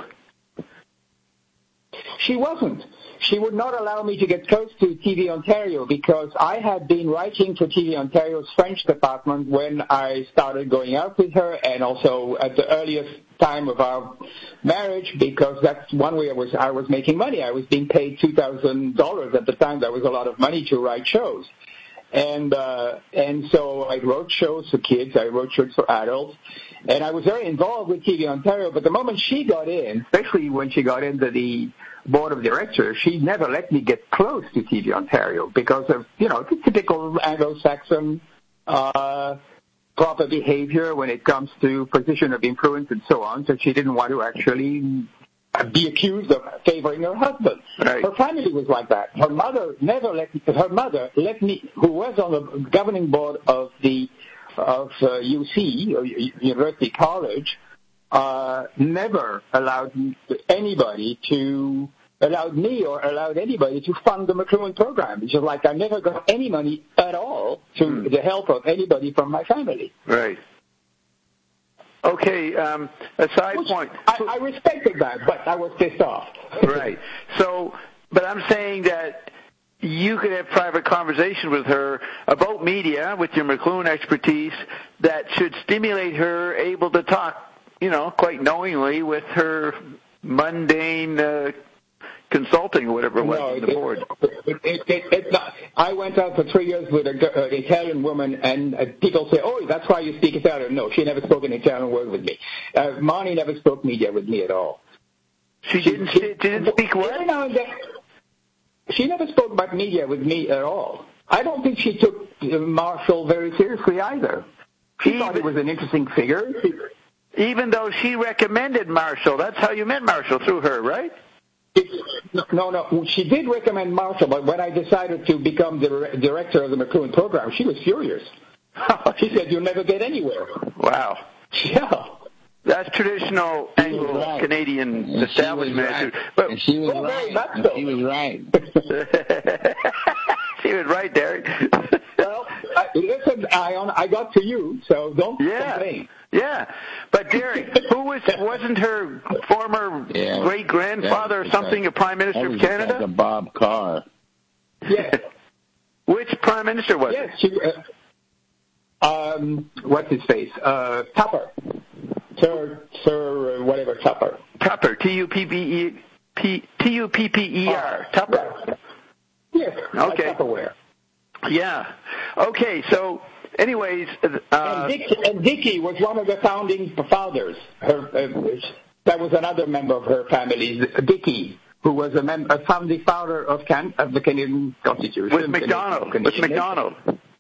She wasn't. She would not allow me to get close to T V Ontario because I had been writing for T V Ontario's French department when I started going out with her, and also at the earliest time of our marriage, because that's one way I was I was making money. I was being paid two thousand dollars at the time. That was a lot of money to write shows. And uh, and so I wrote shows for kids, I wrote shows for adults, and I was very involved with T V Ontario. But the moment she got in, especially when she got into the board of directors, she never let me get close to T V Ontario because of, you know, the typical Anglo-Saxon uh, proper behavior when it comes to position of influence and so on. So she didn't want to actually be accused of favoring her husband. Right. Her family was like that. Her mother never let me, her mother let me, who was on the governing board of the of uh, U C, or University College, uh, never allowed anybody to allowed me or allowed anybody to fund the McLuhan program. It's just like I never got any money at all to mm. the help of anybody from my family. Right. Okay, um, a side Which point. I, I respected that, but I was pissed off. Right. So, but I'm saying that you could have private conversation with her about media with your McLuhan expertise that should stimulate her able to talk, you know, quite knowingly with her mundane uh, consulting or whatever it was no, in the it, board. It, it, it, it's not. I went out for three years with an Italian woman, and uh, people say, oh, that's why you speak Italian. No, she never spoke an Italian word with me. Uh, Marnie never spoke media with me at all. She, she didn't, she, didn't speak what? Every now and then, she never spoke about media with me at all. I don't think she took uh, Marshall very seriously either. She even, thought he was an interesting figure. Even though she recommended Marshall. That's how you met Marshall, through her, right? No, no, she did recommend Marshall, but when I decided to become the director of the McLuhan program, she was furious. She said, you'll never get anywhere. Wow. Yeah. That's traditional Anglo-Canadian right. establishment. Right. But and she was oh, right. So. She was right. She was right, Derek. Well, I, listen, Ion, I got to you, so don't yeah. complain. Yeah, but Derek, who was wasn't her former yeah. great grandfather or something a prime minister of Canada? Like a Bob Carr. Yes. Which prime minister was yes, it? Yes, uh, um, what's his face? Uh, Tupper, Sir, Sir, uh, whatever Tupper. Tupper, T U P P E P T U P P E R. Oh, Tupper. Right. Yes. Okay. Like Tupperware. Yeah. Okay. So. Anyways, uh, and, Dick, and Dickie was one of the founding fathers. Her, uh, that was another member of her family, Dickie, who was a, mem- a founding father of, Can- of the Canadian Constitution. With MacDonald. With MacDonald.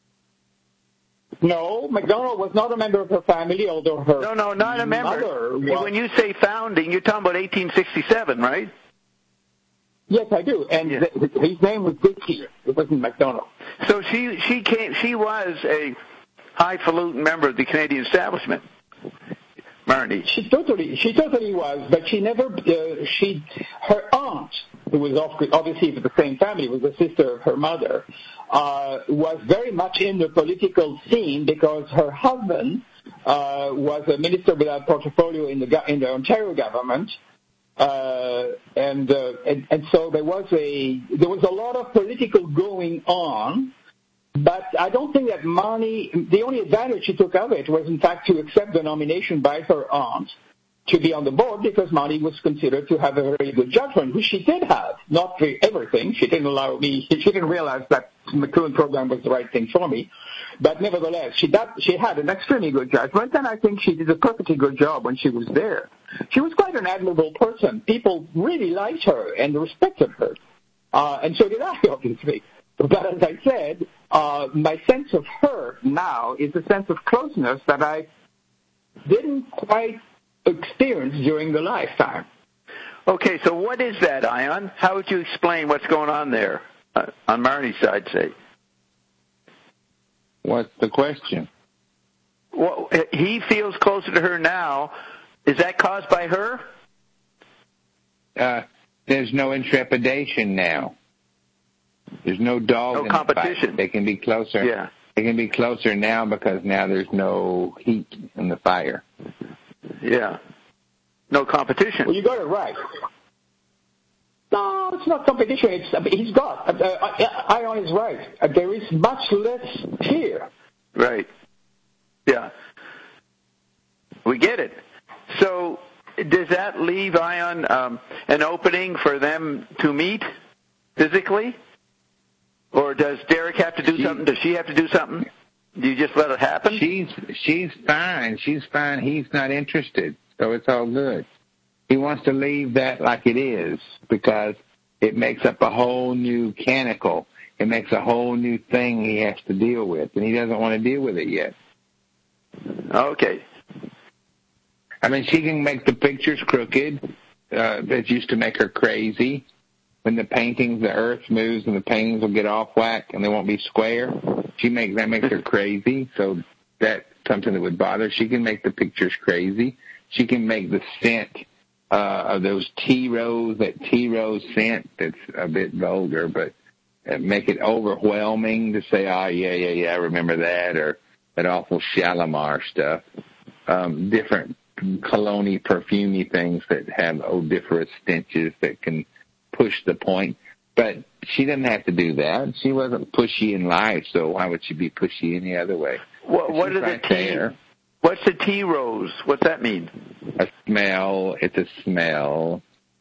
No, MacDonald was not a member of her family, although her no, no, not a member. Was... When you say founding, you're talking about eighteen sixty-seven, right? Yes, I do, and yeah. th- his name was Dickie. It wasn't MacDonald. So she she came. She was a highfalutin member of the Canadian establishment, Marnie. She totally, she totally was, but she never. Uh, she, her aunt, who was obviously of the same family, was the sister of her mother, uh, was very much in the political scene because her husband uh, was a minister without portfolio in the in the Ontario government. Uh, and, uh, and and so there was a there was a lot of political going on, but I don't think that Marnie, the only advantage she took of it was in fact to accept the nomination by her aunt to be on the board because Marnie was considered to have a very good judgment, which she did have. Not for everything. She didn't allow me. She didn't realize that the McLuhan program was the right thing for me. But nevertheless, she, that, she had an extremely good judgment, and I think she did a perfectly good job when she was there. She was quite an admirable person. People really liked her and respected her, uh, and so did I, obviously. But as I said, uh, my sense of her now is a sense of closeness that I didn't quite experience during the lifetime. Okay, so what is that, Ion? How would you explain what's going on there uh, on Marnie's side, say? What's the question? Well, he feels closer to her now. Is that caused by her? Uh, there's no intrepidation now. There's no dog no in competition. The fight. They can be closer. Yeah. They can be closer now because now there's no heat in the fire. Yeah. No competition. Well, you got it right. No, it's not competition. It's he's got. Uh, Ion is right. Uh, there is much less fear. Right. Yeah. We get it. So does that leave Ion um, an opening for them to meet physically? Or does Derek have to do she, something? Does she have to do something? Do you just let it happen? She's she's fine. She's fine. He's not interested, so it's all good. He wants to leave that like it is because it makes up a whole new canonical. It makes a whole new thing he has to deal with, and he doesn't want to deal with it yet. Okay. I mean, she can make the pictures crooked. Uh, that used to make her crazy. When the paintings, the earth moves and the paintings will get off whack and they won't be square. She make that makes her crazy. So that's something that would bother. She can make the pictures crazy. She can make the scent uh, of those tea rose, that tea rose scent that's a bit vulgar, but uh, make it overwhelming to say, oh, yeah, yeah, yeah, I remember that, or that awful Shalimar stuff. Um, different cologne-y, perfumey things that have odoriferous stenches that can push the point. But she doesn't have to do that. She wasn't pushy in life, so why would she be pushy any other way? What, what are right the tea? There. What's the tea rose? What's that mean? A smell. It's a smell.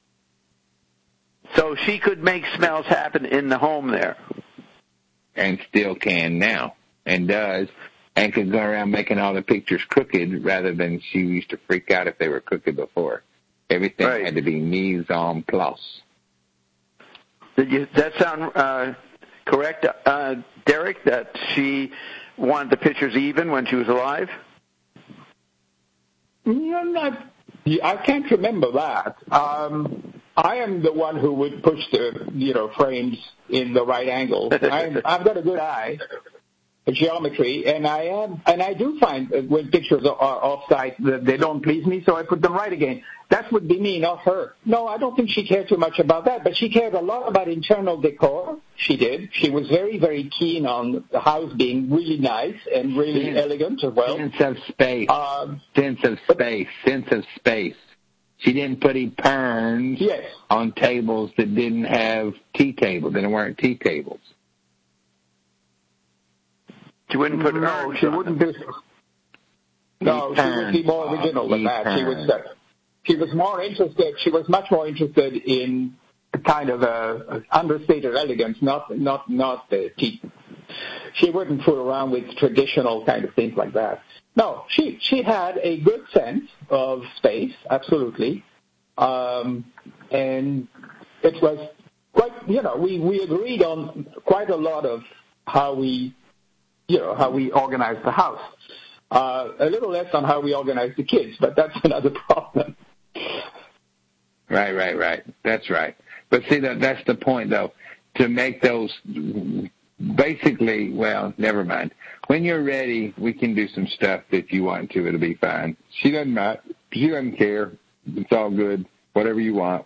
So she could make smells happen in the home there. And still can now, and does, and can go around making all the pictures crooked rather than she used to freak out if they were crooked before. Everything right. had to be mise en place. Did you, does that sound uh, correct, uh, Derek, that she wanted the pictures even when she was alive? No, not, I can't remember that. Um, I am the one who would push the, you know, frames in the right angle. I'm, I've got a good eye for geometry, and I am, and I do find that when pictures are off-site that they don't please me, so I put them right again. That would be me, not her. No, I don't think she cared too much about that, but she cared a lot about internal decor. She did. She was very, very keen on the house being really nice and really sense, elegant as well. Sense of space. Um, sense of space. Sense of space. She didn't put eperns yes. on tables that didn't have tea tables, that weren't tea tables. She wouldn't put no, urns she on wouldn't them. do. No, she would be more original than that. She was. Uh, she was more interested. She was much more interested in a kind of a, a understated elegance, not not not the cheap. She wouldn't fool around with traditional kind of things like that. No, she she had a good sense of space, absolutely, um, and it was quite. You know, we we agreed on quite a lot of how we. You know, how we organize the house. Uh, a little less on how we organize the kids, but that's another problem. Right, right, right. That's right. But see, that that's the point, though, to make those basically, well, never mind. When you're ready, we can do some stuff that you want to. It'll be fine. She doesn't mind. She doesn't care. It's all good. Whatever you want.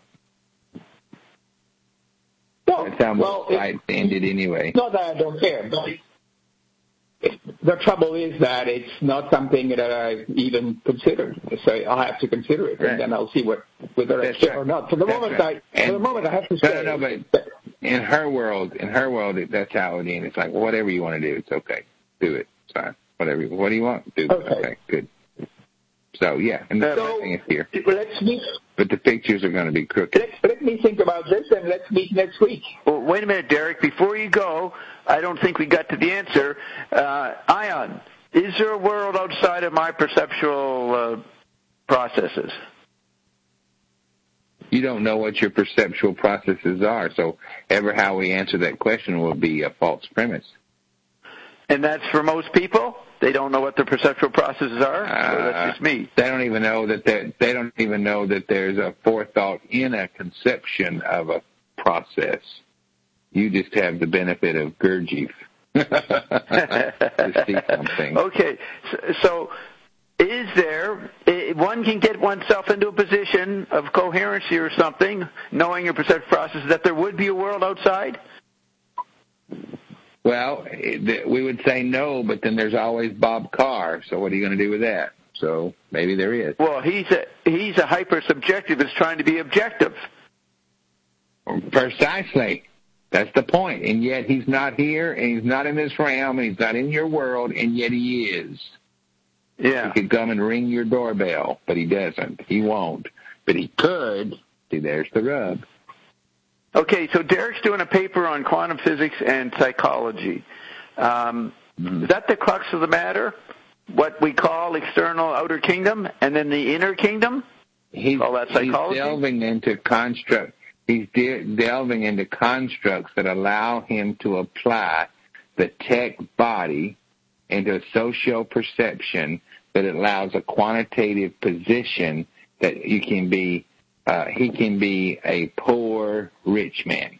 No, that's how well, most sites ended anyway. Not that I don't care, but the trouble is that it's not something that I even considered. So I have to consider it, right. And then I'll see what whether That's I care right. or not. For the That's moment, right. I and, for the moment I have to say. No, no, no, but in her world, in her world, that's how it ends. It's like, well, whatever you want to do, it's okay. Do it. It's fine. Whatever. What do you want? Do it. Okay. Okay. Good. So yeah, and the so, thing is here. Let's meet. But the pictures are going to be crooked. Let's, let me think about this, and let's meet next week. Well, wait a minute, Derek. Before you go, I don't think we got to the answer. Uh, Ion, is there a world outside of my perceptual uh, processes? You don't know what your perceptual processes are, so ever how we answer that question will be a false premise. And that's for most people? They don't know what their perceptual processes are? Uh, or that's just me? They don't even know that they don't even know that there's a forethought in a conception of a process. You just have the benefit of Gurdjieff to see something. Okay, so, so is there, one can get oneself into a position of coherency or something, knowing your perceptual process, that there would be a world outside? Well, we would say no, but then there's always Bob Carr. So what are you going to do with that? So maybe there is. Well, he's a he's a hyper-subjectivist trying to be objective. Precisely. That's the point. And yet he's not here, and he's not in this realm, and he's not in your world, and yet he is. Yeah. He could come and ring your doorbell, but he doesn't. He won't. But he could. See, there's the rub. Okay, so Derek's doing a paper on quantum physics and psychology. Um, is that the crux of the matter? What we call external outer kingdom, and then the inner kingdom? He's, All that psychology? he's delving into construct. He's de- delving into constructs that allow him to apply the tech body into a social perception that allows a quantitative position that you can be. Uh, he can be a poor rich man.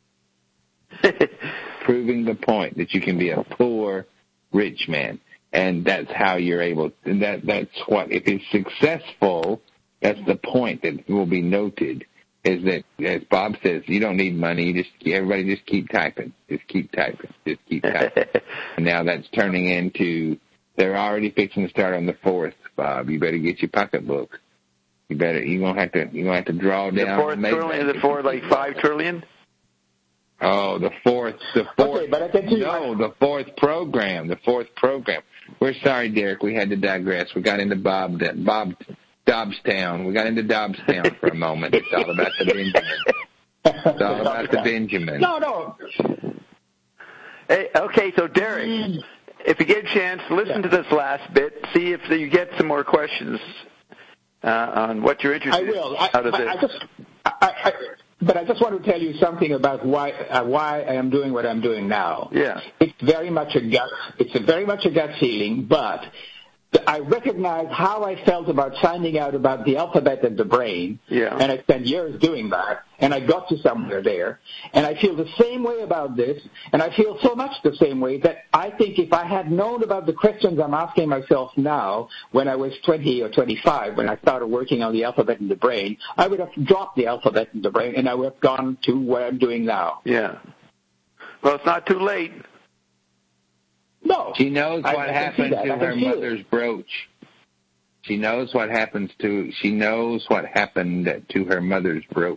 Proving the point that you can be a poor rich man. And that's how you're able, and that, that's what, if it's successful, that's the point that will be noted, is that, as Bob says, you don't need money, you just, everybody just keep typing, just keep typing, just keep typing. And now that's turning into, they're already fixing to start on the fourth, Bob. You better get your pocketbook. You better, you're going to have to, you're going to have to draw down. The fourth trillion, the four, like five trillion? Oh, the fourth, the fourth, okay, but I can no, the fourth program, the fourth program. We're sorry, Derek, we had to digress. We got into Bob, Bob, Dobbstown. We got into Dobbstown for a moment. It's all about the Benjamin. It's all about the Benjamin. No, no. Hey, okay, so Derek, if you get a chance, listen yeah. to this last bit, see if you get some more questions uh, on what you're interested I will. in out of I, this. I just, I, I, But I just want to tell you something about why uh, why I am doing what I'm doing now. Yeah. It's very much a gut. It's a very much a gut feeling, but I recognize how I felt about finding out about the alphabet and the brain. Yeah. And I spent years doing that, and I got to somewhere there. And I feel the same way about this, and I feel so much the same way that I think if I had known about the questions I'm asking myself now when I was twenty or twenty-five, when I started working on the alphabet and the brain, I would have dropped the alphabet and the brain, and I would have gone to what I'm doing now. Yeah. Well, it's not too late. No. She knows what I, I happened to her mother's it. brooch. She knows what happens to. She knows what happened to her mother's brooch.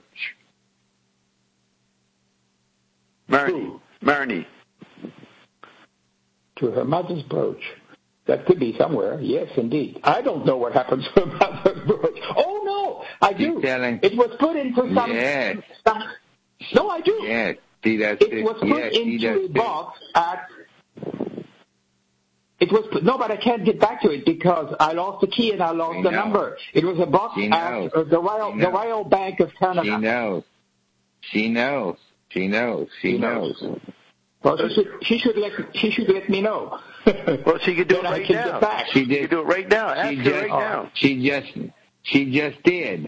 Marnie. Marnie. To her mother's brooch. That could be somewhere. Yes, indeed. I don't know what happens to her mother's brooch. Oh no, I do. Telling, it was put into some. Yes. Some, no, I do. Yes. See, that's it it. was put yes, into a box at. It was no, but I can't get back to it because I lost the key and I lost she the knows. number. It was a box she at uh, the Royal the Royal Bank of Canada. She knows. She knows. She knows. She, she knows. knows. Well, she should she should let she should let me know. Well, she could do it right now. She did. She could do it right now. Ask she her just, right now. She just she just did.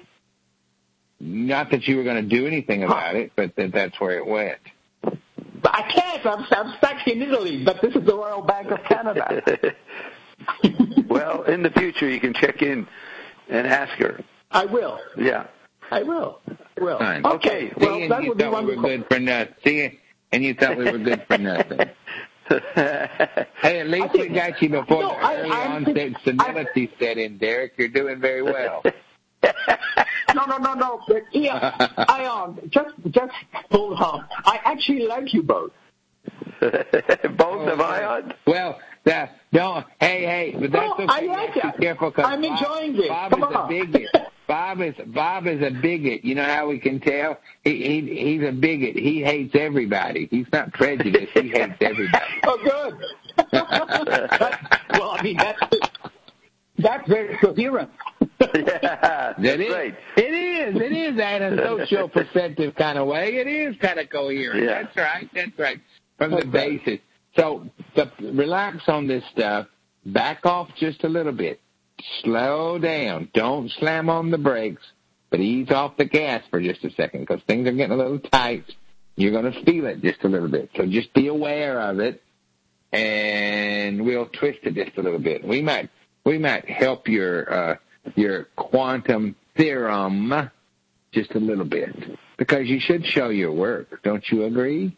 Not that you were going to do anything about huh. it, but that that's where it went. I can't. I'm, I'm stuck in Italy, but this is the Royal Bank of Canada. Well, in the future, you can check in and ask her. I will. Yeah. I will. I will. Fine. Okay. See, well, and that you would be thought wonderful. we were good for nothing. See, and you thought we were good for nothing. Hey, at least think, we got you before no, the I, early I'm, onset senility set in, Derek. You're doing very well. No, no, no, no. Yeah, Ion, just, just hold on. I actually like you both. Both oh, of Ion? Well, that, no, hey, hey, but that's no, okay. I like it. Be careful, I'm Bob, enjoying this. Bob Come is on. a bigot. Bob is Bob is a bigot. You know how we can tell? He, he he's a bigot. He hates everybody. He's not prejudiced. He hates everybody. Oh, good. Well, I mean that's that's very coherent. Yeah, that is. Right. It is. It is that in a social perceptive kind of way. It is kind of coherent. Yeah. That's right. That's right. From the basis. So, the, relax on this stuff. Back off just a little bit. Slow down. Don't slam on the brakes, but ease off the gas for just a second because things are getting a little tight. You're going to feel it just a little bit. So just be aware of it, and we'll twist it just a little bit. We might we might help your uh, your quantum theorem just a little bit because you should show your work. Don't you agree?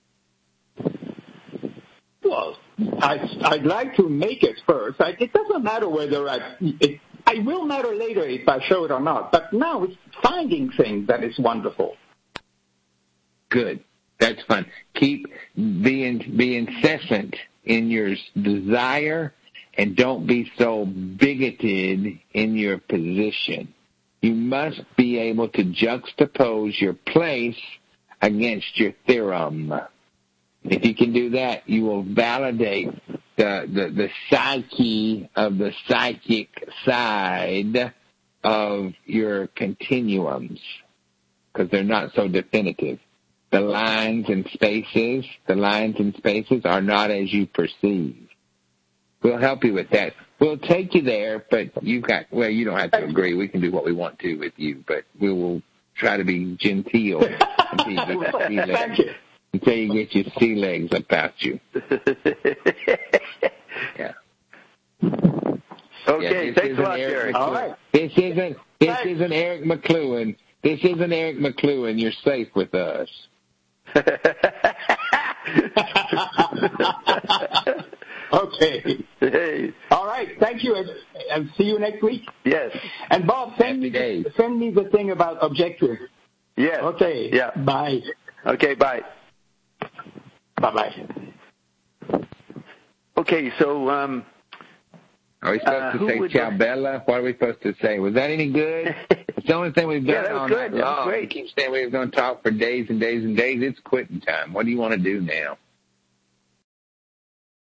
Well, I, I'd like to make it first. I, it doesn't matter whether I... It, I will matter later if I show it or not. But now it's finding things that is wonderful. Good. That's fun. Keep being be incessant in your desire and don't be so bigoted in your position. You must be able to juxtapose your place against your theorem. If you can do that, you will validate the, the, the psyche of the psychic side of your continuums, because they're not so definitive. The lines and spaces, the lines and spaces are not as you perceive. We'll help you with that. We'll take you there, but you've got, well, you don't have to agree. We can do what we want to with you, but we will try to be genteel until you get your sea legs, until you get your sea legs about you. Yeah. Okay, yeah, thanks a lot, Jerry. All right. This isn't, this isn't Eric McLuhan. This isn't Eric McLuhan. You're safe with us. Okay. Hey. All right. Thank you, and, and see you next week. Yes. And Bob, send me Happy the, days. send me the thing about objectives. Yes. Okay. Yeah. Bye. Okay, bye. Bye bye. Okay, so um, Are we supposed Uh, to who say would- ciao bella? What are we supposed to say? Was that any good? It's the only thing we've done Yeah, that was all good. night That was long. great. We keep saying we were going to talk for days and days and days. It's quitting time. What do you want to do now?